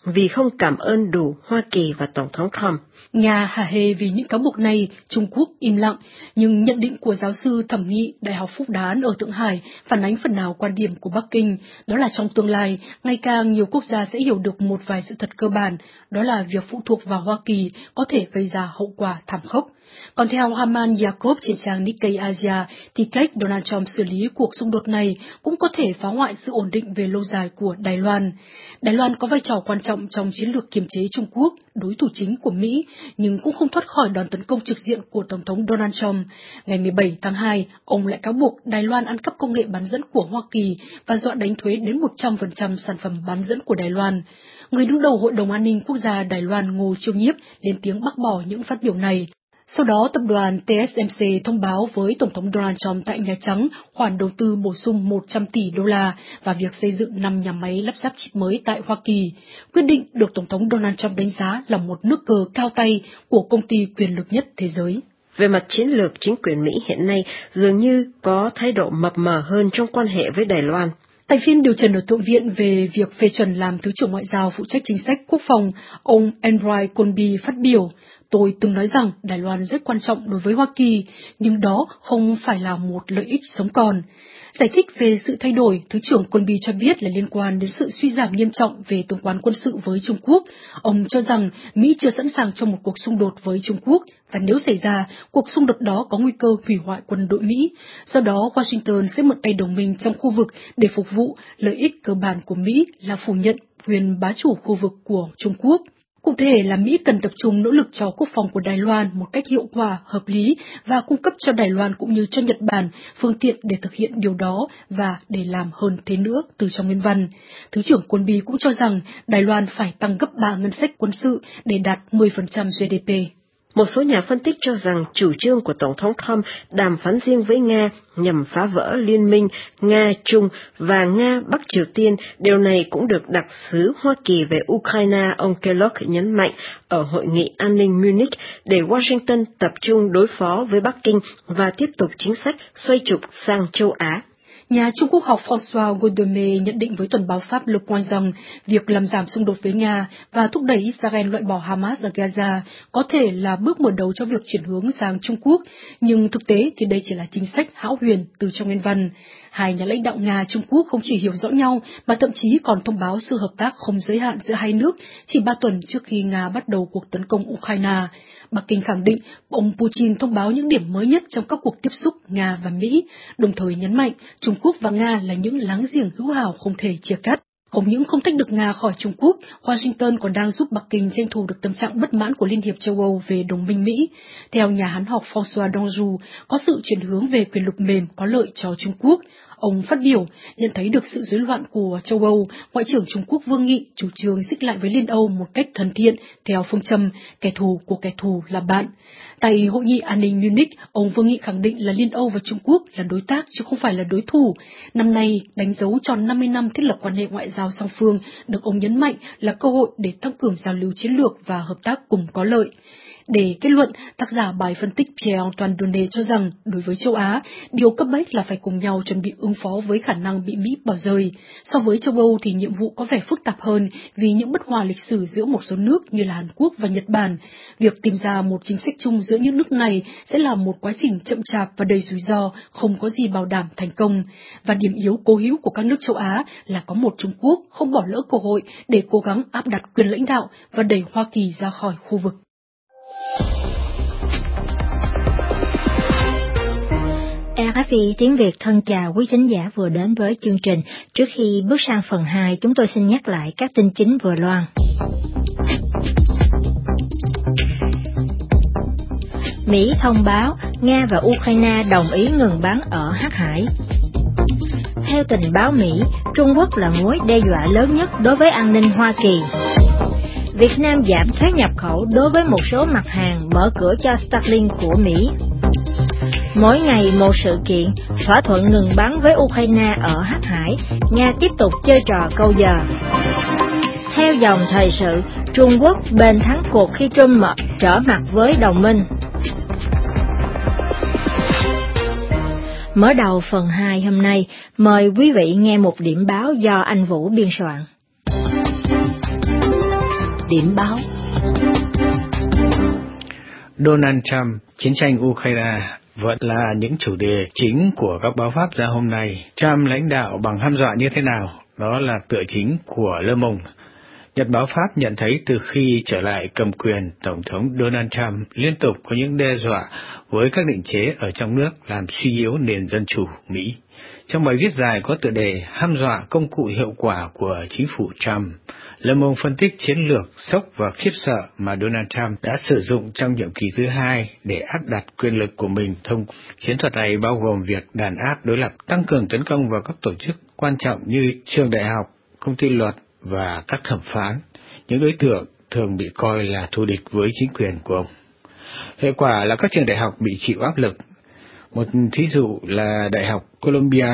vì không cảm ơn đủ Hoa Kỳ và Tổng thống Trump. Nga hả hê vì những cáo buộc này, Trung Quốc im lặng, nhưng nhận định của giáo sư thẩm nghị Đại học Phúc Đán ở Thượng Hải phản ánh phần nào quan điểm của Bắc Kinh, đó là trong tương lai, ngày càng nhiều quốc gia sẽ hiểu được một vài sự thật cơ bản, đó là việc phụ thuộc vào Hoa Kỳ có thể gây ra hậu quả thảm khốc. Còn theo Haman Jacob trên trang Nikkei Asia, thì cách Donald Trump xử lý cuộc xung đột này cũng có thể phá hoại sự ổn định về lâu dài của Đài Loan. Đài Loan có vai trò quan trọng trong chiến lược kiềm chế Trung Quốc, đối thủ chính của Mỹ, nhưng cũng không thoát khỏi đòn tấn công trực diện của Tổng thống Donald Trump. Ngày 17 tháng 2, ông lại cáo buộc Đài Loan ăn cắp công nghệ bán dẫn của Hoa Kỳ và dọa đánh thuế đến 100% sản phẩm bán dẫn của Đài Loan. Người đứng đầu Hội đồng An ninh Quốc gia Đài Loan Ngô Chiêu Nhiếp lên tiếng bác bỏ những phát biểu này. Sau đó, tập đoàn TSMC thông báo với Tổng thống Donald Trump tại Nhà Trắng khoản đầu tư bổ sung 100 tỷ đô la và việc xây dựng 5 nhà máy lắp ráp chip mới tại Hoa Kỳ. Quyết định được Tổng thống Donald Trump đánh giá là một nước cờ cao tay của công ty quyền lực nhất thế giới. Về mặt chiến lược, chính quyền Mỹ hiện nay dường như có thái độ mập mờ hơn trong quan hệ với Đài Loan. Tại phiên điều trần ở Thượng viện về việc phê chuẩn làm Thứ trưởng Ngoại giao phụ trách chính sách quốc phòng, ông Andrew Colby phát biểu, tôi từng nói rằng Đài Loan rất quan trọng đối với Hoa Kỳ, nhưng đó không phải là một lợi ích sống còn. Giải thích về sự thay đổi, Thứ trưởng Colby cho biết là liên quan đến sự suy giảm nghiêm trọng về tương quan quân sự với Trung Quốc. Ông cho rằng Mỹ chưa sẵn sàng cho một cuộc xung đột với Trung Quốc, và nếu xảy ra, cuộc xung đột đó có nguy cơ hủy hoại quân đội Mỹ. Do đó, Washington sẽ mượn tay đồng minh trong khu vực để phục vụ lợi ích cơ bản của Mỹ là phủ nhận quyền bá chủ khu vực của Trung Quốc. Cụ thể là Mỹ cần tập trung nỗ lực cho quốc phòng của Đài Loan một cách hiệu quả, hợp lý và cung cấp cho Đài Loan cũng như cho Nhật Bản phương tiện để thực hiện điều đó và để làm hơn thế nữa từ trong nguyên văn. Thứ trưởng Colby cũng cho rằng Đài Loan phải tăng gấp 3 ngân sách quân sự để đạt 10% GDP. Một số nhà phân tích cho rằng chủ trương của Tổng thống Trump đàm phán riêng với Nga nhằm phá vỡ liên minh Nga-Trung và Nga-Bắc Triều Tiên, điều này cũng được đặc sứ Hoa Kỳ về Ukraine ông Kellogg nhấn mạnh ở Hội nghị An ninh Munich để Washington tập trung đối phó với Bắc Kinh và tiếp tục chính sách xoay trục sang châu Á. Nhà Trung Quốc học François Godeme nhận định với tuần báo Pháp Le Point rằng việc làm giảm xung đột với Nga và thúc đẩy Israel loại bỏ Hamas ở Gaza có thể là bước mở đầu cho việc chuyển hướng sang Trung Quốc, nhưng thực tế thì đây chỉ là chính sách hão huyền từ trong nguyên văn. Hai nhà lãnh đạo Nga Trung Quốc không chỉ hiểu rõ nhau mà thậm chí còn thông báo sự hợp tác không giới hạn giữa hai nước chỉ 3 tuần trước khi Nga bắt đầu cuộc tấn công Ukraine. Bắc Kinh khẳng định ông Putin thông báo những điểm mới nhất trong các cuộc tiếp xúc Nga và Mỹ, đồng thời nhấn mạnh Trung Quốc và Nga là những láng giềng hữu hảo không thể chia cắt. Không những không tách được Nga khỏi Trung Quốc, Washington còn đang giúp Bắc Kinh tranh thủ được tâm trạng bất mãn của Liên hiệp châu Âu về đồng minh Mỹ. Theo nhà hán học François Donjou, có sự chuyển hướng về quyền lực mềm có lợi cho Trung Quốc. Ông phát biểu, nhận thấy được sự rối loạn của châu Âu, Ngoại trưởng Trung Quốc Vương Nghị chủ trương xích lại với Liên Âu một cách thân thiện, theo phương châm kẻ thù của kẻ thù là bạn. Tại Hội nghị An ninh Munich, ông Vương Nghị khẳng định là Liên Âu và Trung Quốc là đối tác chứ không phải là đối thủ. Năm nay, đánh dấu tròn 50 năm thiết lập quan hệ ngoại giao song phương, được ông nhấn mạnh là cơ hội để tăng cường giao lưu chiến lược và hợp tác cùng có lợi. Để kết luận, tác giả bài phân tích Pierre-Antoine Donnet cho rằng đối với châu Á, điều cấp bách là phải cùng nhau chuẩn bị ứng phó với khả năng bị Mỹ bỏ rơi. So với châu Âu thì nhiệm vụ có vẻ phức tạp hơn vì những bất hòa lịch sử giữa một số nước như là Hàn Quốc và Nhật Bản. Việc tìm ra một chính sách chung giữa những nước này sẽ là một quá trình chậm chạp và đầy rủi ro, không có gì bảo đảm thành công. Và điểm yếu cố hữu của các nước châu Á là có một Trung Quốc không bỏ lỡ cơ hội để cố gắng áp đặt quyền lãnh đạo và đẩy Hoa Kỳ ra khỏi khu vực. RFI tiếng Việt thân chào quý thính giả vừa đến với chương trình. Trước khi bước sang phần 2, chúng tôi xin nhắc lại các tin chính vừa loan. Mỹ thông báo Nga và Ukraine đồng ý ngừng bắn ở Hắc Hải. Theo tình báo Mỹ, Trung Quốc là mối đe dọa lớn nhất đối với an ninh Hoa Kỳ. Việt Nam giảm thuế nhập khẩu đối với một số mặt hàng, mở cửa cho Starlink của Mỹ. Mỗi ngày một sự kiện, thỏa thuận ngừng bắn với Ukraine ở Hắc Hải, Nga tiếp tục chơi trò câu giờ. Theo dòng thời sự, Trung Quốc bền thắng cuộc khi Trump trở mặt với đồng minh. Mở đầu phần 2 hôm nay, mời quý vị nghe một điểm báo do anh Vũ biên soạn. điểm báo. Donald Trump, chiến tranh Ukraine vẫn là những chủ đề chính của các báo Pháp ra hôm nay. Trump lãnh đạo bằng hăm dọa như thế nào? Đó là tựa chính của Le Monde. Nhật báo Pháp nhận thấy từ khi trở lại cầm quyền, Tổng thống Donald Trump liên tục có những đe dọa với các định chế ở trong nước làm suy yếu nền dân chủ Mỹ. Trong bài viết dài có tựa đề hăm dọa công cụ hiệu quả của chính phủ Trump, Le Monde phân tích chiến lược sốc và khiếp sợ mà Donald Trump đã sử dụng trong nhiệm kỳ thứ hai để áp đặt quyền lực của mình thông. Chiến thuật này bao gồm việc đàn áp đối lập, tăng cường tấn công vào các tổ chức quan trọng như trường đại học, công ty luật và các thẩm phán, những đối tượng thường bị coi là thù địch với chính quyền của ông. Hệ quả là các trường đại học bị chịu áp lực. Một thí dụ là Đại học Columbia,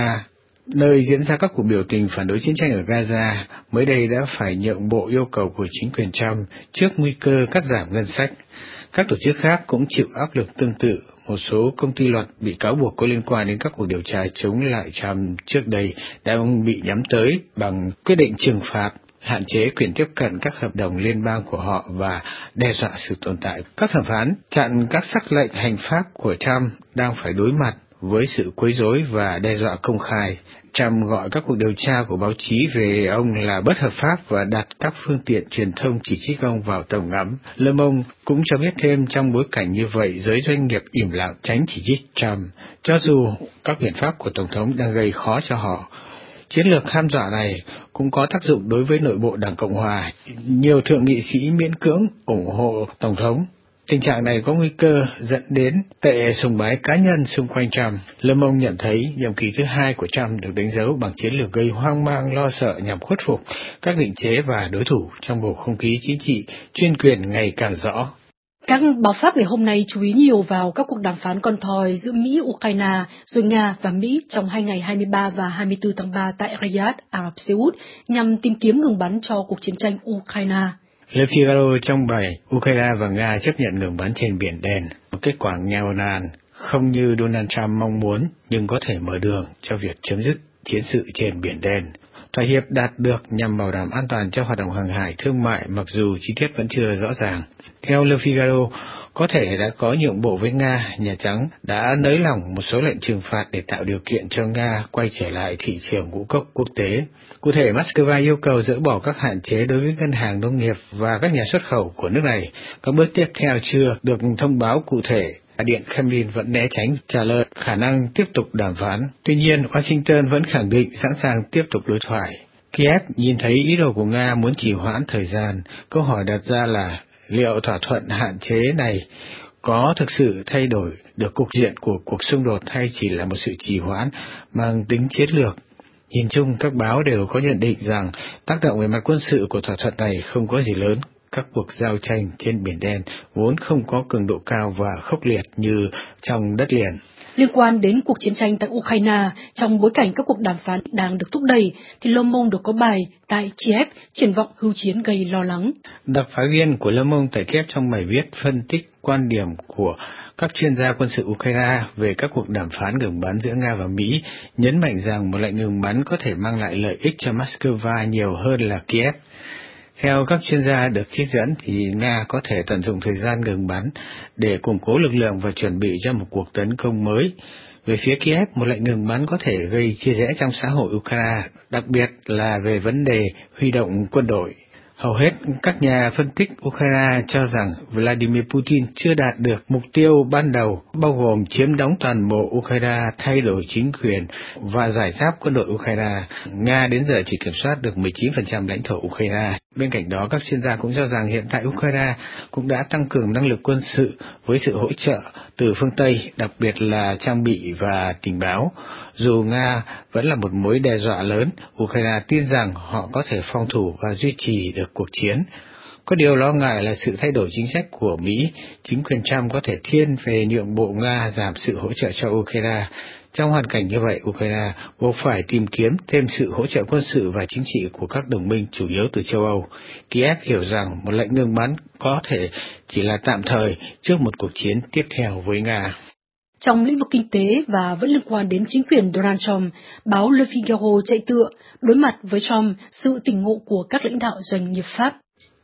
nơi diễn ra các cuộc biểu tình phản đối chiến tranh ở Gaza, mới đây đã phải nhượng bộ yêu cầu của chính quyền Trump trước nguy cơ cắt giảm ngân sách. Các tổ chức khác cũng chịu áp lực tương tự. Một số công ty luật bị cáo buộc có liên quan đến các cuộc điều tra chống lại Trump trước đây đã bị nhắm tới bằng quyết định trừng phạt, hạn chế quyền tiếp cận các hợp đồng liên bang của họ và đe dọa sự tồn tại. Các thẩm phán chặn các sắc lệnh hành pháp của Trump đang phải đối mặt với sự quấy rối và đe dọa công khai. Trump gọi các cuộc điều tra của báo chí về ông là bất hợp pháp và đặt các phương tiện truyền thông chỉ trích ông vào tầm ngắm. Le Monde cũng cho biết thêm trong bối cảnh như vậy, giới doanh nghiệp im lặng tránh chỉ trích Trump, cho dù các biện pháp của Tổng thống đang gây khó cho họ. Chiến lược hăm dọa này cũng có tác dụng đối với nội bộ Đảng Cộng Hòa. Nhiều thượng nghị sĩ miễn cưỡng ủng hộ Tổng thống. Tình trạng này có nguy cơ dẫn đến tệ sùng bái cá nhân xung quanh Trump. Le Monde nhận thấy nhiệm kỳ thứ hai của Trump được đánh dấu bằng chiến lược gây hoang mang lo sợ nhằm khuất phục các định chế và đối thủ trong bầu không khí chính trị chuyên quyền ngày càng rõ. Các báo Pháp ngày hôm nay chú ý nhiều vào các cuộc đàm phán con thoi giữa Mỹ, Ukraine, rồi Nga và Mỹ trong hai ngày 23 và 24 tháng 3 tại Riyadh, Ả Rập Xê Út nhằm tìm kiếm ngừng bắn cho cuộc chiến tranh Ukraine. Le Figaro trong bài Ukraine và Nga chấp nhận ngừng bắn trên Biển Đen, một kết quả nghèo nàn, không như Donald Trump mong muốn, nhưng có thể mở đường cho việc chấm dứt chiến sự trên Biển Đen. Thỏa hiệp đạt được nhằm bảo đảm an toàn cho hoạt động hàng hải thương mại, mặc dù chi tiết vẫn chưa rõ ràng. Theo Le Figaro, có thể đã có nhượng bộ với Nga, Nhà Trắng đã nới lỏng một số lệnh trừng phạt để tạo điều kiện cho Nga quay trở lại thị trường ngũ cốc quốc tế. Cụ thể, Moscow yêu cầu dỡ bỏ các hạn chế đối với ngân hàng nông nghiệp và các nhà xuất khẩu của nước này. Các bước tiếp theo chưa được thông báo cụ thể. Điện Kremlin vẫn né tránh trả lời khả năng tiếp tục đàm phán. Tuy nhiên, Washington vẫn khẳng định sẵn sàng tiếp tục đối thoại. Kiev nhìn thấy ý đồ của Nga muốn trì hoãn thời gian. Câu hỏi đặt ra là liệu thỏa thuận hạn chế này có thực sự thay đổi được cục diện của cuộc xung đột hay chỉ là một sự trì hoãn mang tính chiến lược? Nhìn chung, các báo đều có nhận định rằng tác động về mặt quân sự của thỏa thuận này không có gì lớn. Các cuộc giao tranh trên Biển Đen vốn không có cường độ cao và khốc liệt như trong đất liền. Liên quan đến cuộc chiến tranh tại Ukraine, trong bối cảnh các cuộc đàm phán đang được thúc đẩy, thì Le Monde được có bài tại Kiev triển vọng hưu chiến gây lo lắng. Đặc phái viên của Le Monde tại Kiev trong bài viết phân tích quan điểm của các chuyên gia quân sự Ukraine về các cuộc đàm phán ngừng bắn giữa Nga và Mỹ, nhấn mạnh rằng một lệnh ngừng bắn có thể mang lại lợi ích cho Moscow nhiều hơn là Kiev. Theo các chuyên gia được trích dẫn thì Nga có thể tận dụng thời gian ngừng bắn để củng cố lực lượng và chuẩn bị cho một cuộc tấn công mới. Về phía Kiev, một lệnh ngừng bắn có thể gây chia rẽ trong xã hội Ukraine, đặc biệt là về vấn đề huy động quân đội. Hầu hết các nhà phân tích Ukraine cho rằng Vladimir Putin chưa đạt được mục tiêu ban đầu, bao gồm chiếm đóng toàn bộ Ukraine, thay đổi chính quyền và giải giáp quân đội Ukraine. Nga đến giờ chỉ kiểm soát được 19% lãnh thổ Ukraine. Bên cạnh đó, các chuyên gia cũng cho rằng hiện tại Ukraine cũng đã tăng cường năng lực quân sự với sự hỗ trợ từ phương Tây, đặc biệt là trang bị và tình báo. Dù Nga vẫn là một mối đe dọa lớn, Ukraine tin rằng họ có thể phòng thủ và duy trì được cuộc chiến. Có điều lo ngại là sự thay đổi chính sách của Mỹ, chính quyền Trump có thể thiên về nhượng bộ Nga giảm sự hỗ trợ cho Ukraine. Trong hoàn cảnh như vậy, Ukraine buộc phải tìm kiếm thêm sự hỗ trợ quân sự và chính trị của các đồng minh chủ yếu từ châu Âu. Kiev hiểu rằng một lệnh ngừng bắn có thể chỉ là tạm thời trước một cuộc chiến tiếp theo với Nga. Trong lĩnh vực kinh tế và vẫn liên quan đến chính quyền Donald Trump, báo Le Figaro chạy tựa đối mặt với Trump, sự tỉnh ngộ của các lãnh đạo doanh nghiệp Pháp.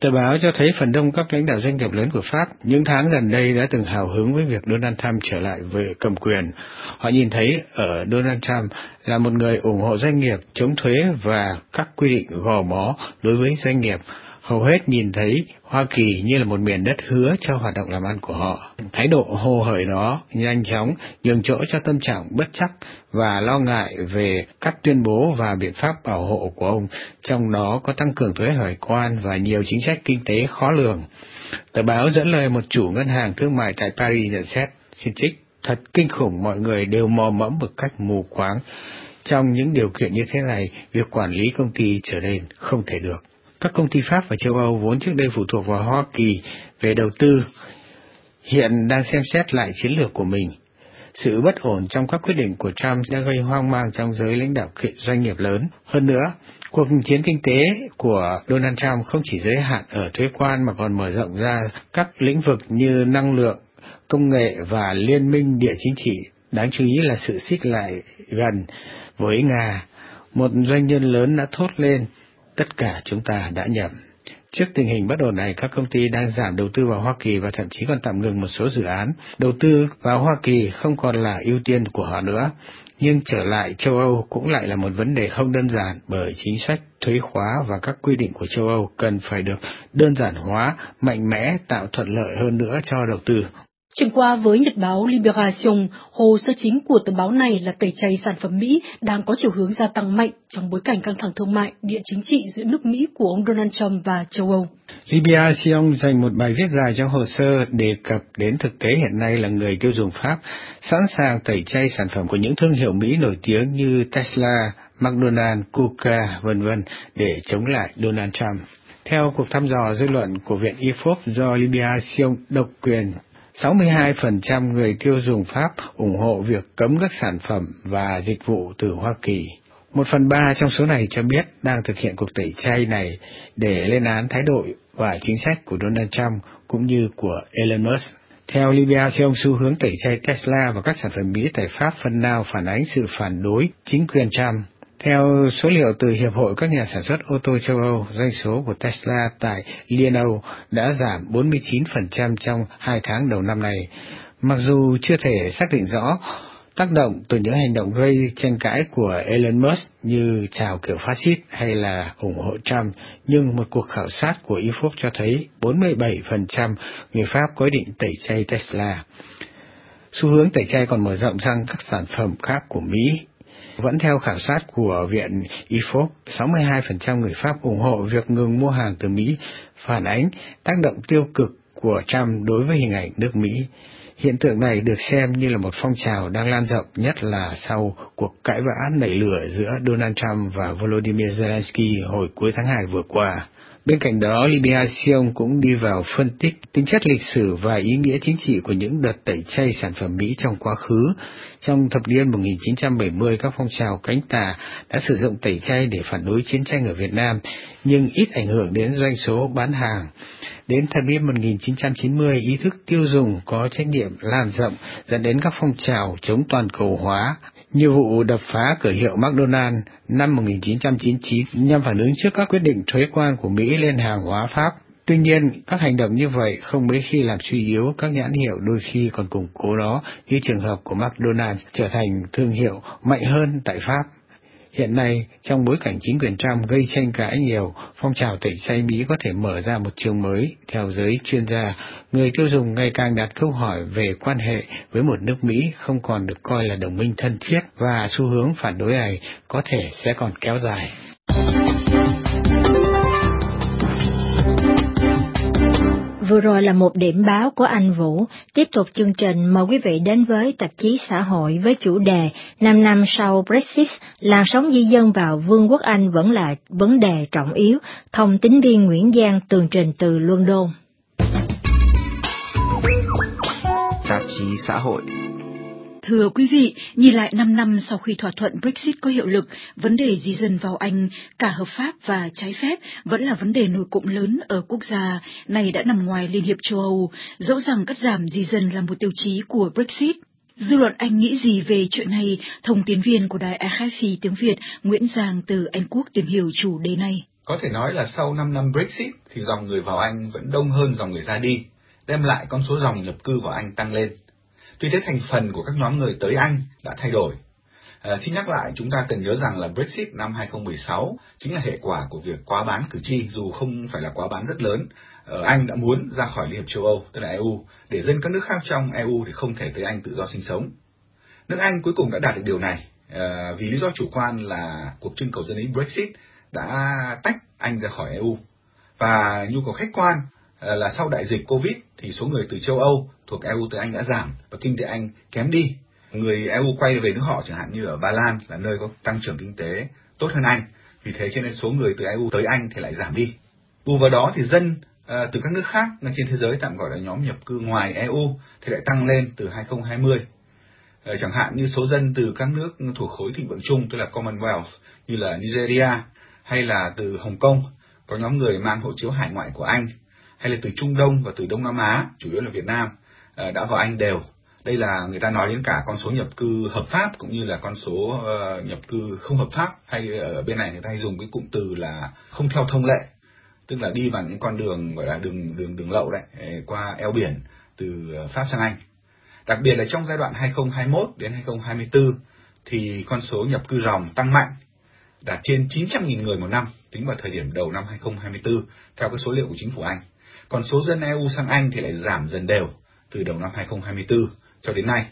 Tờ báo cho thấy phần đông các lãnh đạo doanh nghiệp lớn của Pháp những tháng gần đây đã từng hào hứng với việc Donald Trump trở lại về cầm quyền. Họ nhìn thấy ở Donald Trump là một người ủng hộ doanh nghiệp, chống thuế và các quy định gò bó đối với doanh nghiệp. Hầu hết nhìn thấy Hoa Kỳ như là một miền đất hứa cho hoạt động làm ăn của họ. Thái độ hồ hởi đó nhanh chóng nhường chỗ cho tâm trạng bất chắc và lo ngại về các tuyên bố và biện pháp bảo hộ của ông, trong đó có tăng cường thuế hải quan và nhiều chính sách kinh tế khó lường. Tờ báo dẫn lời một chủ ngân hàng thương mại tại Paris nhận xét, xin trích, thật kinh khủng, mọi người đều mò mẫm một cách mù quáng. Trong những điều kiện như thế này, việc quản lý công ty trở nên không thể được. Các công ty Pháp và châu Âu vốn trước đây phụ thuộc vào Hoa Kỳ về đầu tư, hiện đang xem xét lại chiến lược của mình. Sự bất ổn trong các quyết định của Trump đã gây hoang mang trong giới lãnh đạo doanh nghiệp lớn. Hơn nữa, cuộc chiến kinh tế của Donald Trump không chỉ giới hạn ở thuế quan mà còn mở rộng ra các lĩnh vực như năng lượng, công nghệ và liên minh địa chính trị. Đáng chú ý là sự xích lại gần với Nga. Một doanh nhân lớn đã thốt lên, tất cả chúng ta đã nhầm. Trước tình hình bất ổn này, các công ty đang giảm đầu tư vào Hoa Kỳ và thậm chí còn tạm ngừng một số dự án. Đầu tư vào Hoa Kỳ không còn là ưu tiên của họ nữa. Nhưng trở lại châu Âu cũng lại là một vấn đề không đơn giản, bởi chính sách thuế khóa và các quy định của châu Âu cần phải được đơn giản hóa, mạnh mẽ, tạo thuận lợi hơn nữa cho đầu tư. Chuyển qua với nhật báo Libération, hồ sơ chính của tờ báo này là tẩy chay sản phẩm Mỹ đang có chiều hướng gia tăng mạnh trong bối cảnh căng thẳng thương mại, địa chính trị giữa nước Mỹ của ông Donald Trump và châu Âu. Libération dành một bài viết dài trong hồ sơ đề cập đến thực tế hiện nay là người tiêu dùng Pháp sẵn sàng tẩy chay sản phẩm của những thương hiệu Mỹ nổi tiếng như Tesla, McDonald's, Coca, v.v. để chống lại Donald Trump. Theo cuộc thăm dò dư luận của Viện IFOP do Libération độc quyền, 62% người tiêu dùng Pháp ủng hộ việc cấm các sản phẩm và dịch vụ từ Hoa Kỳ. 1/3 trong số này cho biết đang thực hiện cuộc tẩy chay này để lên án thái độ và chính sách của Donald Trump cũng như của Elon Musk. Theo Libération, xu hướng tẩy chay Tesla và các sản phẩm Mỹ tại Pháp phần nào phản ánh sự phản đối chính quyền Trump. Theo số liệu từ Hiệp hội các nhà sản xuất ô tô châu Âu, doanh số của Tesla tại Liên Âu đã giảm 49% trong 2 tháng đầu năm nay. Mặc dù chưa thể xác định rõ tác động từ những hành động gây tranh cãi của Elon Musk như chào kiểu phát xít hay là ủng hộ Trump, nhưng một cuộc khảo sát của IFOP cho thấy 47% người Pháp có ý định tẩy chay Tesla. Xu hướng tẩy chay còn mở rộng sang các sản phẩm khác của Mỹ. Vẫn theo khảo sát của Viện IFOP, 62% người Pháp ủng hộ việc ngừng mua hàng từ Mỹ, phản ánh tác động tiêu cực của Trump đối với hình ảnh nước Mỹ. Hiện tượng này được xem như là một phong trào đang lan rộng, nhất là sau cuộc cãi vã nảy lửa giữa Donald Trump và Volodymyr Zelensky hồi cuối tháng 2 vừa qua. Bên cạnh đó, Libération cũng đi vào phân tích tính chất lịch sử và ý nghĩa chính trị của những đợt tẩy chay sản phẩm Mỹ trong quá khứ. Trong thập niên 1970, các phong trào cánh tả đã sử dụng tẩy chay để phản đối chiến tranh ở Việt Nam, nhưng ít ảnh hưởng đến doanh số bán hàng. Đến thập niên 1990, ý thức tiêu dùng có trách nhiệm lan rộng dẫn đến các phong trào chống toàn cầu hóa, như vụ đập phá cửa hiệu McDonald's năm 1999 nhằm phản ứng trước các quyết định thuế quan của Mỹ lên hàng hóa Pháp. Tuy nhiên, các hành động như vậy không mấy khi làm suy yếu các nhãn hiệu, đôi khi còn củng cố nó, như trường hợp của McDonald's trở thành thương hiệu mạnh hơn tại Pháp. Hiện nay, trong bối cảnh chính quyền Trump gây tranh cãi nhiều, phong trào tẩy chay Mỹ có thể mở ra một chương mới. Theo giới chuyên gia, người tiêu dùng ngày càng đặt câu hỏi về quan hệ với một nước Mỹ không còn được coi là đồng minh thân thiết, và xu hướng phản đối này có thể sẽ còn kéo dài. Vừa rồi là một điểm báo của anh Vũ. Tiếp tục chương trình, mời quý vị đến với tạp chí Xã hội với chủ đề 5 năm sau Brexit, làn sóng di dân vào Vương quốc Anh vẫn là vấn đề trọng yếu. Thông tín viên Nguyễn Giang tường trình từ London. Tạp chí Xã hội. Thưa quý vị, nhìn lại 5 năm sau khi thỏa thuận Brexit có hiệu lực, vấn đề di dân vào Anh, cả hợp pháp và trái phép, vẫn là vấn đề nổi cộm lớn ở quốc gia này đã nằm ngoài Liên hiệp châu Âu, dẫu rằng cắt giảm di dân là một tiêu chí của Brexit. Dư luận Anh nghĩ gì về chuyện này? Thông tín viên của đài RFI tiếng Việt Nguyễn Giang từ Anh Quốc tìm hiểu chủ đề này. Có thể nói là sau 5 năm Brexit thì dòng người vào Anh vẫn đông hơn dòng người ra đi, đem lại con số dòng nhập cư vào Anh tăng lên. Tuy thế thành phần của các nhóm người tới Anh đã thay đổi. Xin nhắc lại, chúng ta cần nhớ rằng là Brexit năm 2016 chính là hệ quả của việc quá bán cử tri, dù không phải là quá bán rất lớn. Anh đã muốn ra khỏi Liên hiệp châu Âu, tức là EU, để dân các nước khác trong EU thì không thể tới Anh tự do sinh sống. Nước Anh cuối cùng đã đạt được điều này, vì lý do chủ quan là cuộc trưng cầu dân ý Brexit đã tách Anh ra khỏi EU. Và nhu cầu khách quan là sau đại dịch Covid thì số người từ châu Âu thuộc EU tới Anh đã giảm và kinh tế Anh kém đi. Người EU quay về nước họ, chẳng hạn như ở Ba Lan là nơi có tăng trưởng kinh tế tốt hơn Anh. Vì thế cho nên số người từ EU tới Anh thì lại giảm đi. Bù vào đó thì dân từ các nước khác trên thế giới, tạm gọi là nhóm nhập cư ngoài EU, thì lại tăng lên từ 2020. Chẳng hạn như số dân từ các nước thuộc khối thịnh vượng chung, tức là Commonwealth, như là Nigeria, hay là từ Hồng Kông, có nhóm người mang hộ chiếu hải ngoại của Anh, hay là từ Trung Đông và từ Đông Nam Á, chủ yếu là Việt Nam, đã vào Anh đều. Đây là người ta nói đến cả con số nhập cư hợp pháp cũng như là con số nhập cư không hợp pháp, hay ở bên này người ta hay dùng cái cụm từ là không theo thông lệ, tức là đi bằng những con đường gọi là đường lậu đấy, qua eo biển từ Pháp sang Anh. Đặc biệt là trong giai đoạn 2021 đến 2024 thì con số nhập cư ròng tăng mạnh, đạt trên 900.000 người một năm tính vào thời điểm đầu năm 2024 theo cái số liệu của chính phủ Anh. Còn số dân EU sang Anh thì lại giảm dần đều từ đầu năm 2024 cho đến nay.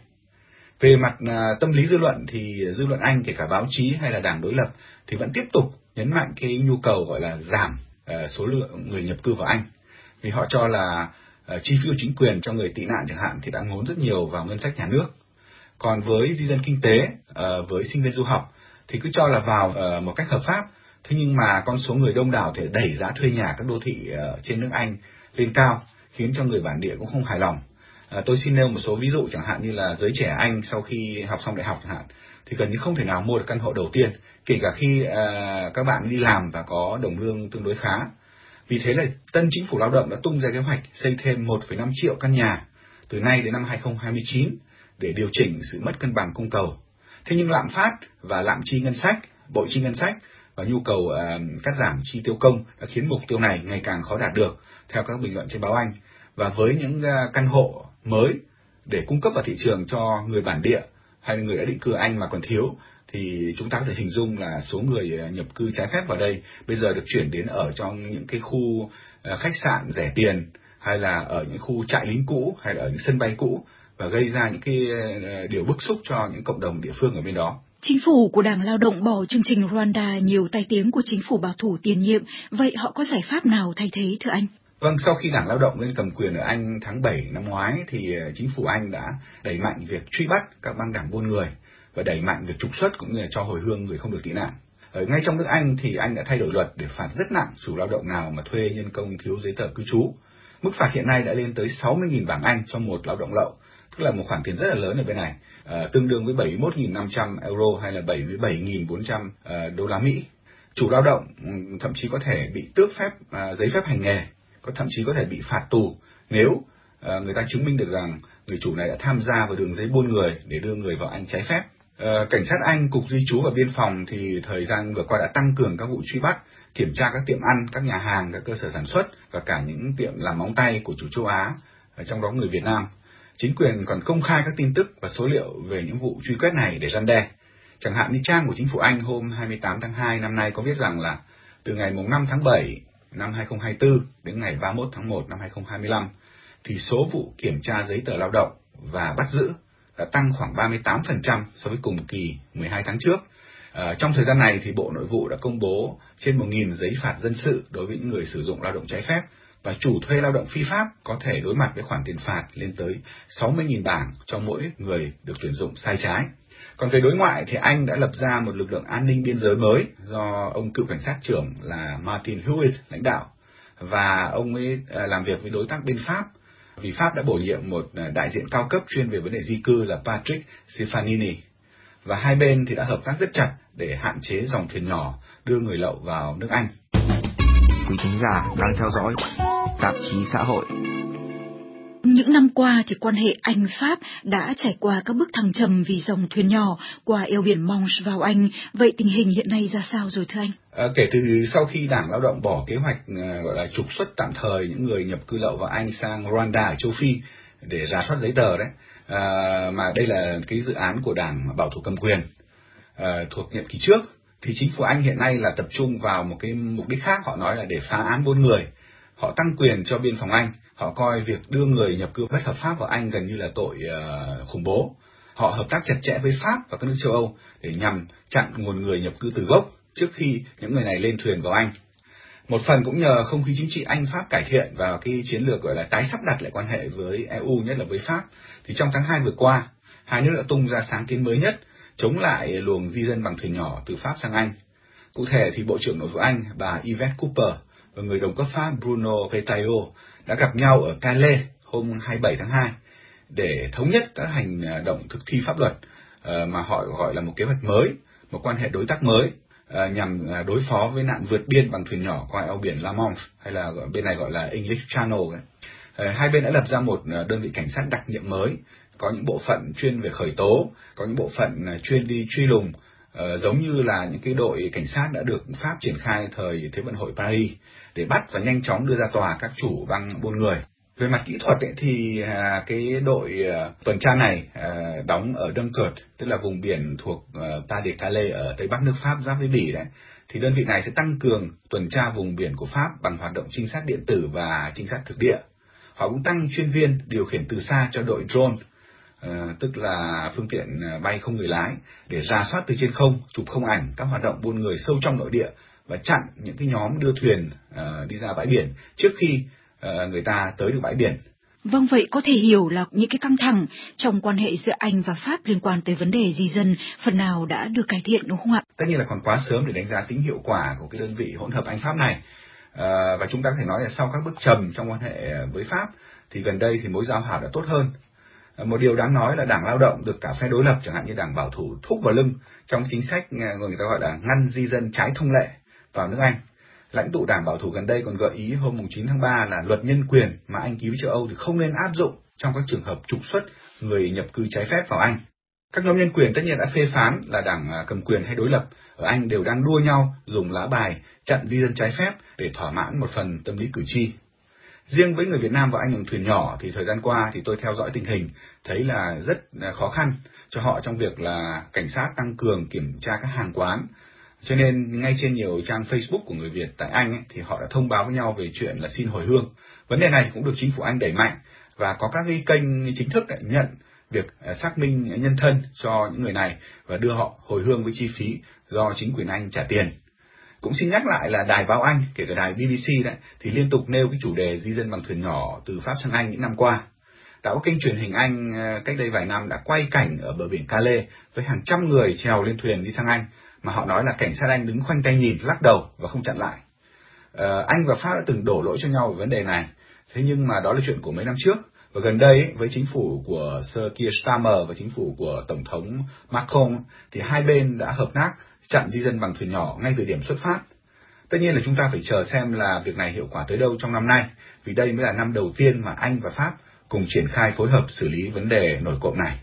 Về mặt tâm lý dư luận thì dư luận Anh, kể cả báo chí hay là đảng đối lập, thì vẫn tiếp tục nhấn mạnh cái nhu cầu gọi là giảm số lượng người nhập cư vào Anh, vì họ cho là chi phí của chính quyền cho người tị nạn chẳng hạn thì đã ngốn rất nhiều vào ngân sách nhà nước. Còn với di dân kinh tế, với sinh viên du học thì cứ cho là vào một cách hợp pháp, thế nhưng mà con số người đông đảo thì đẩy giá thuê nhà các đô thị trên nước Anh lên cao, khiến cho người bản địa cũng không hài lòng. Tôi xin nêu một số ví dụ, chẳng hạn như là giới trẻ Anh sau khi học xong đại học chẳng hạn, thì gần như không thể nào mua được căn hộ đầu tiên, kể cả khi các bạn đi làm và có đồng lương tương đối khá. Vì thế là tân chính phủ lao động đã tung ra kế hoạch xây thêm 1,5 triệu căn nhà từ nay đến năm 2029 để điều chỉnh sự mất cân bằng cung cầu. Thế nhưng lạm phát và lạm chi ngân sách, bội chi ngân sách và nhu cầu cắt giảm chi tiêu công đã khiến mục tiêu này ngày càng khó đạt được, theo các bình luận trên báo Anh. Và với những căn hộ mới để cung cấp vào thị trường cho người bản địa hay người đã định cư Anh mà còn thiếu, thì chúng ta có thể hình dung là số người nhập cư trái phép vào đây bây giờ được chuyển đến ở trong những cái khu khách sạn rẻ tiền, hay là ở những khu trại lính cũ, hay là ở những sân bay cũ, và gây ra những cái điều bức xúc cho những cộng đồng địa phương ở bên đó. Chính phủ của Đảng Lao động bỏ chương trình Rwanda nhiều tai tiếng của chính phủ bảo thủ tiền nhiệm, vậy họ có giải pháp nào thay thế thưa anh? Vâng, sau khi Đảng Lao động lên cầm quyền ở Anh tháng 7 năm ngoái thì chính phủ Anh đã đẩy mạnh việc truy bắt các băng đảng buôn người và đẩy mạnh việc trục xuất cũng như là cho hồi hương người không được tị nạn. Ở ngay trong nước Anh thì Anh đã thay đổi luật để phạt rất nặng chủ lao động nào mà thuê nhân công thiếu giấy tờ cư trú. Mức phạt hiện nay đã lên tới 60.000 bảng Anh cho một lao động lậu, tức là một khoản tiền rất là lớn ở bên này, tương đương với 71.500 euro hay là 77.400 đô la Mỹ. Chủ lao động thậm chí có thể bị tước giấy phép hành nghề, thậm chí có thể bị phạt tù nếu người ta chứng minh được rằng người chủ này đã tham gia vào đường dây buôn người để đưa người vào Anh trái phép. Cảnh sát Anh, Cục Di trú và Biên phòng thì thời gian vừa qua đã tăng cường các vụ truy bắt, kiểm tra các tiệm ăn, các nhà hàng, các cơ sở sản xuất và cả những tiệm làm móng tay của chủ châu Á, trong đó người Việt Nam. Chính quyền còn công khai các tin tức và số liệu về những vụ truy quét này để răn đe. Chẳng hạn như trang của chính phủ Anh hôm 28 tháng 2 năm nay có viết rằng là từ ngày 5 tháng 7 năm 2024 đến ngày 31 tháng 1 năm 2025 thì số vụ kiểm tra giấy tờ lao động và bắt giữ đã tăng khoảng 38% so với cùng kỳ 12 tháng trước. Trong thời gian này thì Bộ Nội vụ đã công bố trên 1.000 giấy phạt dân sự đối với những người sử dụng lao động trái phép, và chủ thuê lao động phi pháp có thể đối mặt với khoản tiền phạt lên tới 60.000 bảng cho mỗi người được tuyển dụng sai trái. Còn về đối ngoại thì Anh đã lập ra một lực lượng an ninh biên giới mới do ông cựu cảnh sát trưởng là Martin Hewitt lãnh đạo, và ông ấy làm việc với đối tác bên Pháp, vì Pháp đã bổ nhiệm một đại diện cao cấp chuyên về vấn đề di cư là Patrick Stefanini, và hai bên thì đã hợp tác rất chặt để hạn chế dòng thuyền nhỏ đưa người lậu vào nước Anh. Quý thính giả đang theo dõi tạp chí xã hội. Trong những năm qua thì quan hệ Anh-Pháp đã trải qua các bước thăng trầm vì dòng thuyền nhỏ qua eo biển Manche vào Anh. Vậy tình hình hiện nay ra sao rồi thưa anh? Kể từ sau khi Đảng Lao động bỏ kế hoạch gọi là trục xuất tạm thời những người nhập cư lậu vào Anh sang Rwanda ở châu Phi để rà soát giấy tờ đấy, mà đây là cái dự án của Đảng bảo thủ cầm quyền thuộc nhiệm kỳ trước, thì chính phủ Anh hiện nay là tập trung vào một cái mục đích khác. Họ nói là để phá án buôn người. Họ tăng quyền cho biên phòng Anh. Họ coi việc đưa người nhập cư bất hợp pháp vào Anh gần như là tội khủng bố. Họ hợp tác chặt chẽ với Pháp và các nước châu Âu để nhằm chặn nguồn người nhập cư từ gốc trước khi những người này lên thuyền vào Anh. Một phần cũng nhờ không khí chính trị Anh-Pháp cải thiện và cái chiến lược gọi là tái sắp đặt lại quan hệ với EU, nhất là với Pháp, thì trong tháng 2 vừa qua, hai nước đã tung ra sáng kiến mới nhất chống lại luồng di dân bằng thuyền nhỏ từ Pháp sang Anh. Cụ thể thì Bộ trưởng Nội vụ Anh bà Yvette Cooper và người đồng cấp Pháp Bruno Retailleau đã gặp nhau ở Calais hôm 27 tháng 2 để thống nhất các hành động thực thi pháp luật mà họ gọi là một kế hoạch mới, một quan hệ đối tác mới nhằm đối phó với nạn vượt biên bằng thuyền nhỏ qua eo biển La Manche, hay là bên này gọi là English Channel. Hai bên đã lập ra một đơn vị cảnh sát đặc nhiệm mới, có những bộ phận chuyên về khởi tố, có những bộ phận chuyên đi truy lùng, giống như là những cái đội cảnh sát đã được Pháp triển khai thời Thế vận hội Paris để bắt và nhanh chóng đưa ra tòa các chủ băng buôn người. Về mặt kỹ thuật thì cái đội tuần tra này đóng ở Dunkirk, tức là vùng biển thuộc Pas de Calais ở tây bắc nước Pháp giáp với Bỉ đấy. Thì đơn vị này sẽ tăng cường tuần tra vùng biển của Pháp bằng hoạt động trinh sát điện tử và trinh sát thực địa. Họ cũng tăng chuyên viên điều khiển từ xa cho đội drone, tức là phương tiện bay không người lái, để rà soát từ trên không, chụp không ảnh các hoạt động buôn người sâu trong nội địa và chặn những cái nhóm đưa thuyền đi ra bãi biển trước khi người ta tới được bãi biển. Vâng, vậy có thể hiểu là những cái căng thẳng trong quan hệ giữa Anh và Pháp liên quan tới vấn đề di dân phần nào đã được cải thiện đúng không ạ? Tất nhiên là còn quá sớm để đánh giá tính hiệu quả của cái đơn vị hỗn hợp Anh-Pháp này. Và chúng ta có thể nói là sau các bước trầm trong quan hệ với Pháp thì gần đây thì mối giao hảo đã tốt hơn. Một điều đáng nói là Đảng Lao động được cả phe đối lập, chẳng hạn như Đảng Bảo thủ, thúc vào lưng trong chính sách người ta gọi là ngăn di dân trái thông lệ vào nước Anh. Lãnh tụ Đảng Bảo thủ gần đây còn gợi ý hôm 9 tháng 3 là luật nhân quyền mà Anh ký với châu Âu thì không nên áp dụng trong các trường hợp trục xuất người nhập cư trái phép vào Anh. Các nhóm nhân quyền tất nhiên đã phê phán là đảng cầm quyền hay đối lập ở Anh đều đang đua nhau dùng lá bài chặn di dân trái phép để thỏa mãn một phần tâm lý cử tri. Riêng với người Việt Nam vào Anh bằng thuyền nhỏ thì thời gian qua thì tôi theo dõi tình hình thấy là rất khó khăn cho họ trong việc là cảnh sát tăng cường kiểm tra các hàng quán. Cho nên ngay trên nhiều trang Facebook của người Việt tại Anh thì họ đã thông báo với nhau về chuyện là xin hồi hương. Vấn đề này cũng được chính phủ Anh đẩy mạnh và có các cái kênh chính thức nhận việc xác minh nhân thân cho những người này và đưa họ hồi hương với chi phí do chính quyền Anh trả tiền. Cũng xin nhắc lại là đài báo Anh, kể cả đài BBC đấy, thì liên tục nêu cái chủ đề di dân bằng thuyền nhỏ từ Pháp sang Anh những năm qua. Đã có kênh truyền hình Anh cách đây vài năm đã quay cảnh ở bờ biển Calais với hàng trăm người trèo lên thuyền đi sang Anh, mà họ nói là cảnh sát Anh đứng khoanh tay nhìn, lắc đầu và không chặn lại. Anh và Pháp đã từng đổ lỗi cho nhau về vấn đề này, thế nhưng mà đó là chuyện của mấy năm trước. Và gần đây với chính phủ của Sir Keir Starmer và chính phủ của Tổng thống Macron thì hai bên đã hợp tác chặn di dân bằng thuyền nhỏ ngay từ điểm xuất phát. Tất nhiên là chúng ta phải chờ xem là việc này hiệu quả tới đâu trong năm nay, vì đây mới là năm đầu tiên mà Anh và Pháp cùng triển khai phối hợp xử lý vấn đề nổi cộm này.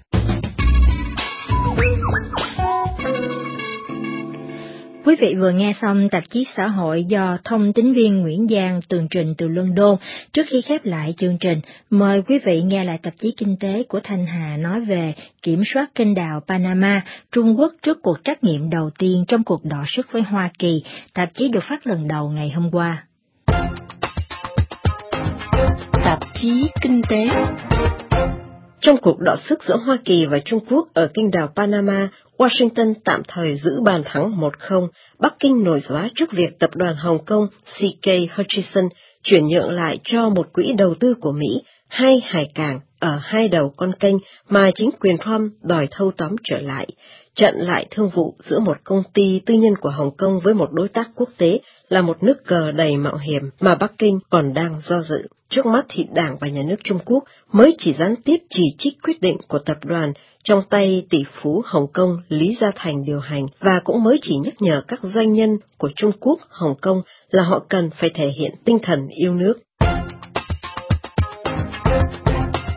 Quý vị vừa nghe xong tạp chí xã hội do thông tín viên Nguyễn Giang tường trình từ London. Trước khi khép lại chương trình, mời quý vị nghe lại tạp chí kinh tế của Thanh Hà nói về kiểm soát kênh đào Panama, Trung Quốc trước cuộc trắc nghiệm đầu tiên trong cuộc đọ sức với Hoa Kỳ. Tạp chí được phát lần đầu ngày hôm qua. Tạp chí kinh tế. Trong cuộc đọ sức giữa Hoa Kỳ và Trung Quốc ở kênh đào Panama, Washington tạm thời giữ bàn thắng 1-0. Bắc Kinh nổi gióa trước việc tập đoàn Hồng Kông CK Hutchison chuyển nhượng lại cho một quỹ đầu tư của Mỹ 2 hải cảng ở 2 đầu con kênh mà chính quyền Trump đòi thâu tóm trở lại, chặn lại thương vụ giữa một công ty tư nhân của Hồng Kông với một đối tác quốc tế là một nước cờ đầy mạo hiểm mà Bắc Kinh còn đang do dự. Trước mắt thì Đảng và Nhà nước Trung Quốc mới chỉ gián tiếp chỉ trích quyết định của tập đoàn trong tay tỷ phú Hồng Kông Lý Gia Thành điều hành và cũng mới chỉ nhắc nhở các doanh nhân của Trung Quốc, Hồng Kông là họ cần phải thể hiện tinh thần yêu nước.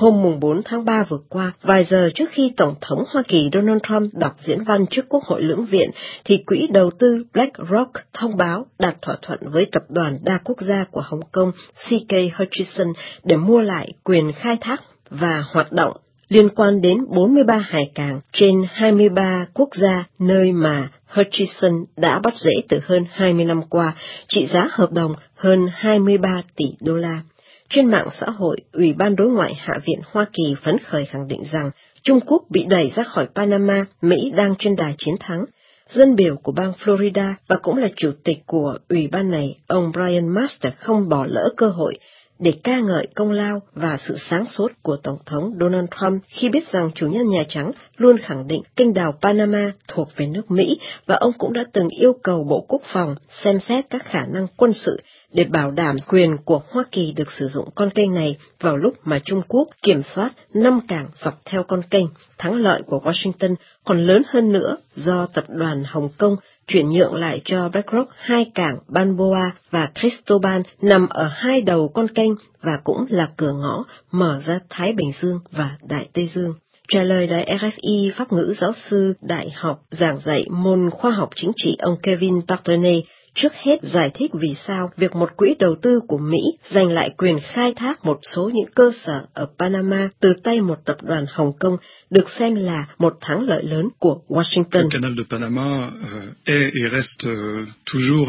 Hôm 4 tháng 3 vừa qua, vài giờ trước khi Tổng thống Hoa Kỳ Donald Trump đọc diễn văn trước Quốc hội lưỡng viện, thì quỹ đầu tư BlackRock thông báo đạt thỏa thuận với tập đoàn đa quốc gia của Hồng Kông CK Hutchison để mua lại quyền khai thác và hoạt động liên quan đến 43 hải cảng trên 23 quốc gia nơi mà Hutchison đã bắt rễ từ hơn 20 năm qua, trị giá hợp đồng hơn 23 tỷ đô la. Trên mạng xã hội, Ủy ban Đối ngoại Hạ viện Hoa Kỳ phấn khởi khẳng định rằng Trung Quốc bị đẩy ra khỏi Panama, Mỹ đang trên đà chiến thắng. Dân biểu của bang Florida và cũng là chủ tịch của ủy ban này, ông Brian Mast không bỏ lỡ cơ hội để ca ngợi công lao và sự sáng suốt của Tổng thống Donald Trump khi biết rằng chủ nhân Nhà Trắng luôn khẳng định kênh đào Panama thuộc về nước Mỹ, và ông cũng đã từng yêu cầu Bộ Quốc phòng xem xét các khả năng quân sự để bảo đảm quyền của Hoa Kỳ được sử dụng con kênh này vào lúc mà Trung Quốc kiểm soát 5 cảng dọc theo con kênh. Thắng lợi của Washington còn lớn hơn nữa do tập đoàn Hồng Kông chuyển nhượng lại cho BlackRock 2 cảng Balboa và Cristobal nằm ở hai đầu con kênh và cũng là cửa ngõ mở ra Thái Bình Dương và Đại Tây Dương. Trả lời đài RFI, Pháp ngữ giáo sư đại học giảng dạy môn khoa học chính trị ông Kevin Parternay trước hết giải thích vì sao việc một quỹ đầu tư của Mỹ giành lại quyền khai thác một số những cơ sở ở Panama từ tay một tập đoàn Hồng Kông được xem là một thắng lợi lớn của Washington. Le canal de Panama est et reste toujours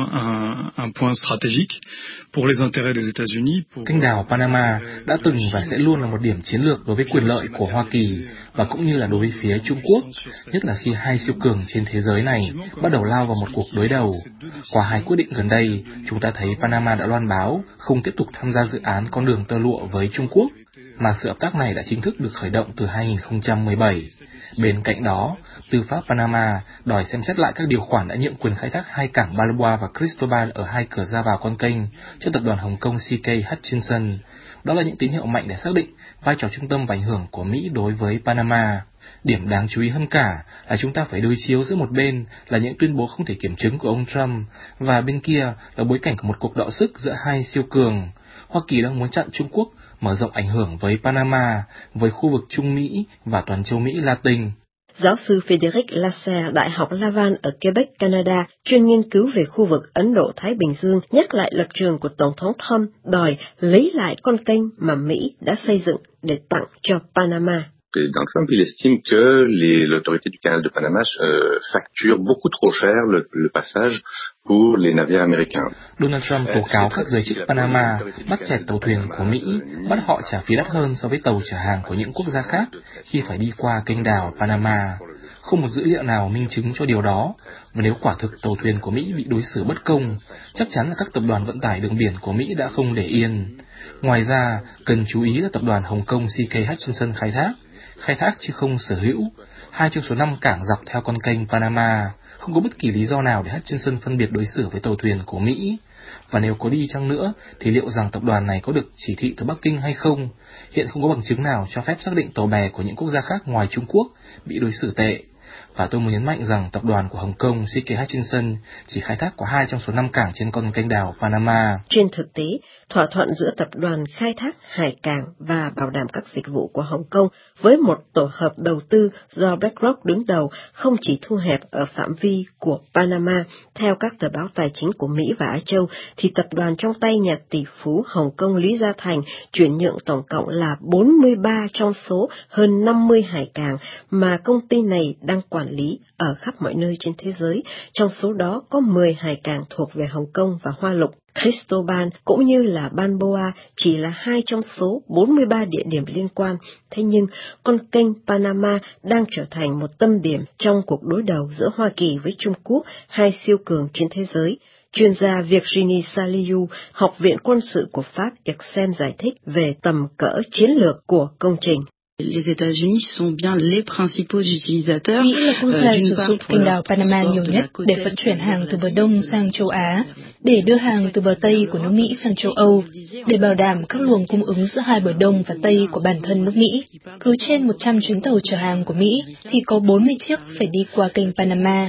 un point stratégique pour les intérêts des États-Unis. Kênh đào Panama đã từng và sẽ luôn là một điểm chiến lược đối với quyền lợi của Hoa Kỳ và cũng như là đối với phía Trung Quốc, nhất là khi hai siêu cường trên thế giới này bắt đầu lao vào một cuộc đối đầu. Qua hai quyết định gần đây, chúng ta thấy Panama đã loan báo không tiếp tục tham gia dự án con đường tơ lụa với Trung Quốc, mà sự hợp tác này đã chính thức được khởi động từ 2017. Bên cạnh đó, tư pháp Panama đòi xem xét lại các điều khoản đã nhượng quyền khai thác hai cảng Balboa và Cristobal ở hai cửa ra vào con kênh cho tập đoàn Hồng Kông CK Hutchison. Đó là những tín hiệu mạnh để xác định vai trò trung tâm và ảnh hưởng của Mỹ đối với Panama. Điểm đáng chú ý hơn cả là chúng ta phải đối chiếu giữa một bên là những tuyên bố không thể kiểm chứng của ông Trump và bên kia là bối cảnh của một cuộc đọ sức giữa hai siêu cường. Hoa Kỳ đang muốn chặn Trung Quốc mở rộng ảnh hưởng với Panama, với khu vực Trung Mỹ và toàn châu Mỹ Latin. Giáo sư Frédéric Lasserre, Đại học Laval ở Quebec, Canada, chuyên nghiên cứu về khu vực Ấn Độ-Thái Bình Dương, nhắc lại lập trường của Tổng thống Trump đòi lấy lại con kênh mà Mỹ đã xây dựng để tặng cho Panama. Le président Trump, il estime que l'autorité du canal de Panama facture beaucoup trop cher le passage pour les navires américains. Donald Trump tố cáo các giới chức Panama bắt chẹt tàu thuyền của Mỹ, bắt họ trả phí đắt hơn so với tàu chở hàng của những quốc gia khác khi phải đi qua kênh đào Panama. Không một dữ liệu nào minh chứng cho điều đó, và nếu quả thực tàu thuyền của Mỹ bị đối xử bất công, chắc chắn là các tập đoàn vận tải đường biển của Mỹ đã không để yên. Ngoài ra, cần chú ý là tập đoàn Hồng Kông CK Hutchison khai thác chứ không sở hữu 2 trong số 5 cảng dọc theo con kênh Panama. Không có bất kỳ lý do nào để Hutchison phân biệt đối xử với tàu thuyền của Mỹ. Và nếu có đi chăng nữa, thì liệu rằng tập đoàn này có được chỉ thị từ Bắc Kinh hay không? Hiện không có bằng chứng nào cho phép xác định tàu bè của những quốc gia khác ngoài Trung Quốc bị đối xử tệ. Và tôi muốn nhấn mạnh rằng tập đoàn của Hồng Kông CK Hutchison chỉ khai thác có 2 trong số 5 cảng trên con kênh đào Panama. Trên thực tế, thỏa thuận giữa tập đoàn khai thác hải cảng và bảo đảm các dịch vụ của Hồng Kông với một tổ hợp đầu tư do BlackRock đứng đầu không chỉ thu hẹp ở phạm vi của Panama. Theo các tờ báo tài chính của Mỹ và Á Châu, thì tập đoàn trong tay nhà tỷ phú Hồng Kông Lý Gia Thành chuyển nhượng tổng cộng là 43 trong số hơn 50 hải cảng mà công ty này đang quản lý ở khắp mọi nơi trên thế giới. Trong số đó có 10 hải cảng thuộc về Hồng Kông và Hoa Lục. Cristobal cũng như là Balboa chỉ là 2 trong số 43 địa điểm liên quan. Thế nhưng, con kênh Panama đang trở thành một tâm điểm trong cuộc đối đầu giữa Hoa Kỳ với Trung Quốc, hai siêu cường trên thế giới. Chuyên gia Virginie Saliou, Học viện Quân sự của Pháp, IRSEM giải thích về tầm cỡ chiến lược của công trình. Les États-Unis sont bien les principaux utilisateurs. Mỹ là quốc gia sử dụng kênh đào Panama nhiều nhất để vận chuyển hàng từ bờ Đông sang châu Á, để đưa hàng từ bờ Tây của nước Mỹ sang châu Âu, để bảo đảm các luồng cung ứng giữa hai bờ Đông và Tây của bản thân nước Mỹ. Cứ trên 100 chuyến tàu chở hàng của Mỹ thì có 40 chiếc phải đi qua kênh Panama.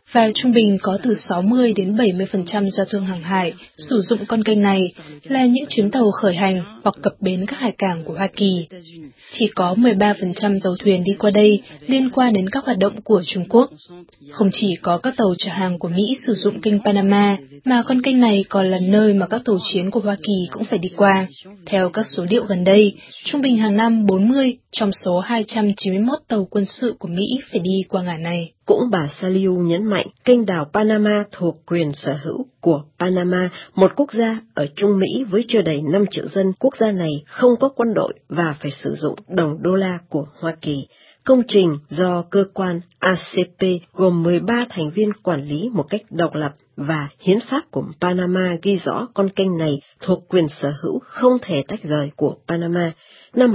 và trung bình có từ 60 đến 70% giao thương hàng hải sử dụng con kênh này là những chuyến tàu khởi hành hoặc cập bến các hải cảng của Hoa Kỳ. Chỉ có 13% tàu thuyền đi qua đây liên quan đến các hoạt động của Trung Quốc. Không chỉ có các tàu chở hàng của Mỹ sử dụng kênh Panama, mà con kênh này còn là nơi mà các tàu chiến của Hoa Kỳ cũng phải đi qua. Theo các số liệu gần đây, trung bình hàng năm 40 trong số 291 tàu quân sự của Mỹ phải đi qua ngã này. Cũng bà Saliu nhấn mạnh, kênh đào Panama thuộc quyền sở hữu của Panama, một quốc gia ở Trung Mỹ với chưa đầy 5 triệu dân. Quốc gia này không có quân đội và phải sử dụng đồng đô la của Hoa Kỳ. Công trình do cơ quan ACP gồm 13 thành viên quản lý một cách độc lập và hiến pháp của Panama ghi rõ con kênh này thuộc quyền sở hữu không thể tách rời của Panama. Năm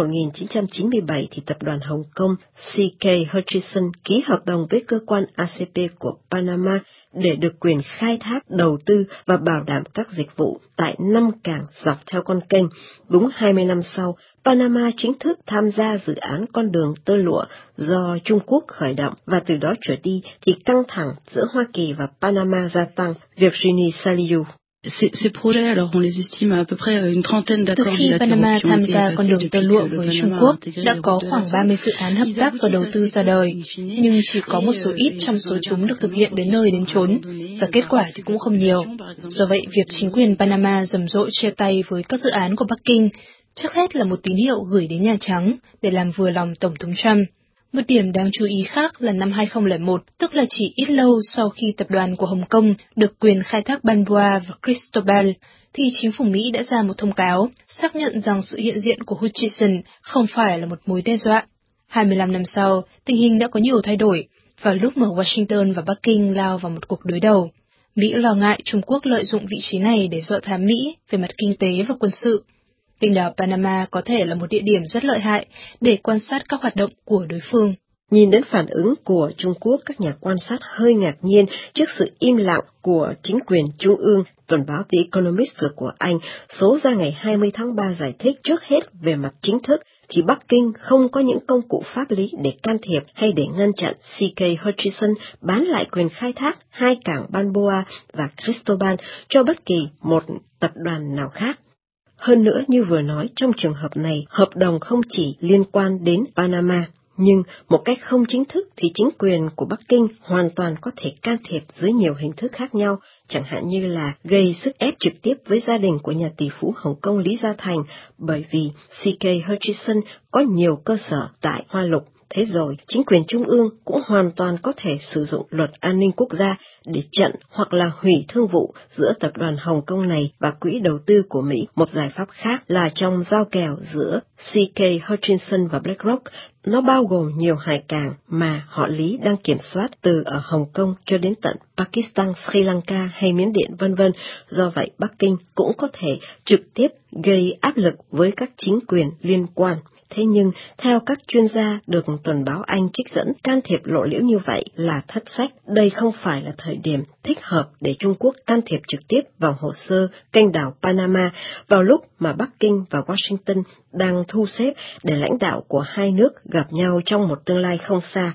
1997 thì tập đoàn Hồng Kông C.K. Hutchison ký hợp đồng với cơ quan ACP của Panama để được quyền khai thác, đầu tư và bảo đảm các dịch vụ tại 5 cảng dọc theo con kênh. Đúng 20 năm sau, Panama chính thức tham gia dự án con đường tơ lụa do Trung Quốc khởi động, và từ đó trở đi thì căng thẳng giữa Hoa Kỳ và Panama gia tăng. Virginie Saliu. Ces projets, alors on les estime à peu près une trentaine Từ d'accords khi bilatéraux Panama qui ont tham été gia con đường passés tơ depuis lụa que le với Trung Panama Quốc, a intégré đã le có groupe de khoảng 30 dự án hợp tác và đầu tư ra đời, nhưng chỉ có một số ít trong số chúng được thực hiện đến nơi đến chốn, và kết quả thì cũng không nhiều. Do vậy, việc chính quyền Panama rầm rộ chia tay với các dự án của Bắc Kinh trước hết là một tín hiệu gửi đến Nhà Trắng để làm vừa lòng Tổng thống Trump. Một điểm đáng chú ý khác là năm 2001, tức là chỉ ít lâu sau khi tập đoàn của Hồng Kông được quyền khai thác Balboa và Cristobal, thì chính phủ Mỹ đã ra một thông cáo xác nhận rằng sự hiện diện của Hutchison không phải là một mối đe dọa. 25 năm sau, tình hình đã có nhiều thay đổi, vào lúc mà Washington và Bắc Kinh lao vào một cuộc đối đầu. Mỹ lo ngại Trung Quốc lợi dụng vị trí này để dọa thám Mỹ về mặt kinh tế và quân sự. Kênh đào Panama có thể là một địa điểm rất lợi hại để quan sát các hoạt động của đối phương. Nhìn đến phản ứng của Trung Quốc, các nhà quan sát hơi ngạc nhiên trước sự im lặng của chính quyền trung ương. Tuần báo The Economist của Anh số ra ngày 20 tháng 3 giải thích trước hết về mặt chính thức thì Bắc Kinh không có những công cụ pháp lý để can thiệp hay để ngăn chặn C.K. Hutchison bán lại quyền khai thác hai cảng Balboa và Cristobal cho bất kỳ một tập đoàn nào khác. Hơn nữa, như vừa nói, trong trường hợp này, hợp đồng không chỉ liên quan đến Panama, nhưng một cách không chính thức thì chính quyền của Bắc Kinh hoàn toàn có thể can thiệp dưới nhiều hình thức khác nhau, chẳng hạn như là gây sức ép trực tiếp với gia đình của nhà tỷ phú Hồng Kông Lý Gia Thành, bởi vì C.K. Hutchison có nhiều cơ sở tại Hoa Lục. Thế rồi, chính quyền trung ương cũng hoàn toàn có thể sử dụng luật an ninh quốc gia để chặn hoặc là hủy thương vụ giữa tập đoàn Hồng Kông này và quỹ đầu tư của Mỹ. Một giải pháp khác là trong giao kèo giữa C.K. Hutchison và BlackRock. Nó bao gồm nhiều hải cảng mà họ Lý đang kiểm soát từ ở Hồng Kông cho đến tận Pakistan, Sri Lanka hay Miến Điện vân vân. Do vậy, Bắc Kinh cũng có thể trực tiếp gây áp lực với các chính quyền liên quan. Thế nhưng, theo các chuyên gia được tuần báo Anh trích dẫn, can thiệp lộ liễu như vậy là thất sách. Đây không phải là thời điểm thích hợp để Trung Quốc can thiệp trực tiếp vào hồ sơ kênh đào Panama vào lúc mà Bắc Kinh và Washington đang thu xếp để lãnh đạo của hai nước gặp nhau trong một tương lai không xa.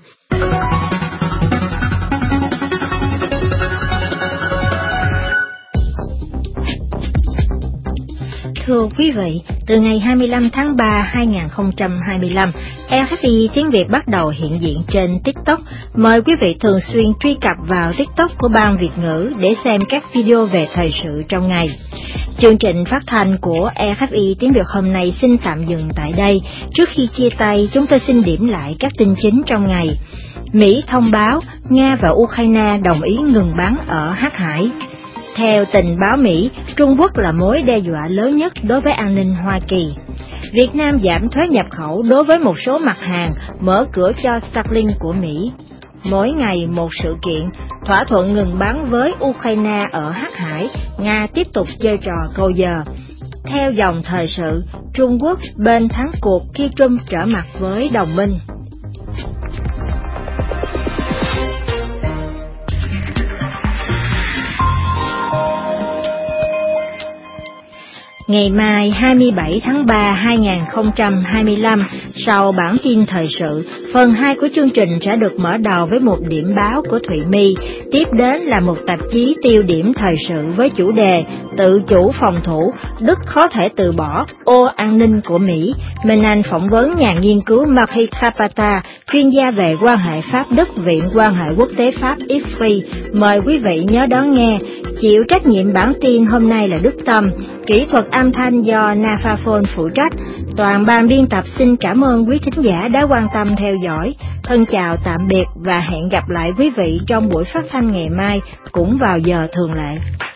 Thưa quý vị, từ ngày 25 tháng 3 2025, RFI tiếng Việt bắt đầu hiện diện trên TikTok. Mời quý vị thường xuyên truy cập vào TikTok của Ban Việt ngữ để xem các video về thời sự trong ngày. Chương trình phát thanh của RFI tiếng Việt hôm nay xin tạm dừng tại đây. Trước khi chia tay, chúng tôi xin điểm lại các tin chính trong ngày. Mỹ thông báo Nga và Ukraine đồng ý ngừng bắn ở Hắc Hải. Theo tình báo Mỹ, Trung Quốc là mối đe dọa lớn nhất đối với an ninh Hoa Kỳ. Việt Nam giảm thuế nhập khẩu đối với một số mặt hàng, mở cửa cho Starlink của Mỹ. Mỗi ngày một sự kiện, thỏa thuận ngừng bắn với Ukraine ở Hắc Hải, Nga tiếp tục chơi trò câu giờ. Theo dòng thời sự, Trung Quốc bên thắng cuộc khi Trump trở mặt với đồng minh. Ngày mai 27 tháng 3 2025 Sau bản tin thời sự, phần 2 của chương trình sẽ được mở đầu với một điểm báo của Thụy My, tiếp đến là một tạp chí tiêu điểm thời sự với chủ đề Tự chủ phòng thủ, Đức khó thể từ bỏ, ô an ninh của Mỹ. Minh Anh phỏng vấn nhà nghiên cứu Marie Capata, chuyên gia về quan hệ Pháp-Đức, Viện quan hệ quốc tế Pháp IFRI. Mời quý vị nhớ đón nghe. Chịu trách nhiệm bản tin hôm nay là Đức Tâm, kỹ thuật âm thanh do Nafaphone phụ trách. Toàn ban biên tập xin cảm ơn quý thính giả đã quan tâm theo dõi. Thân chào tạm biệt và hẹn gặp lại quý vị trong buổi phát thanh ngày mai cũng vào giờ thường lệ.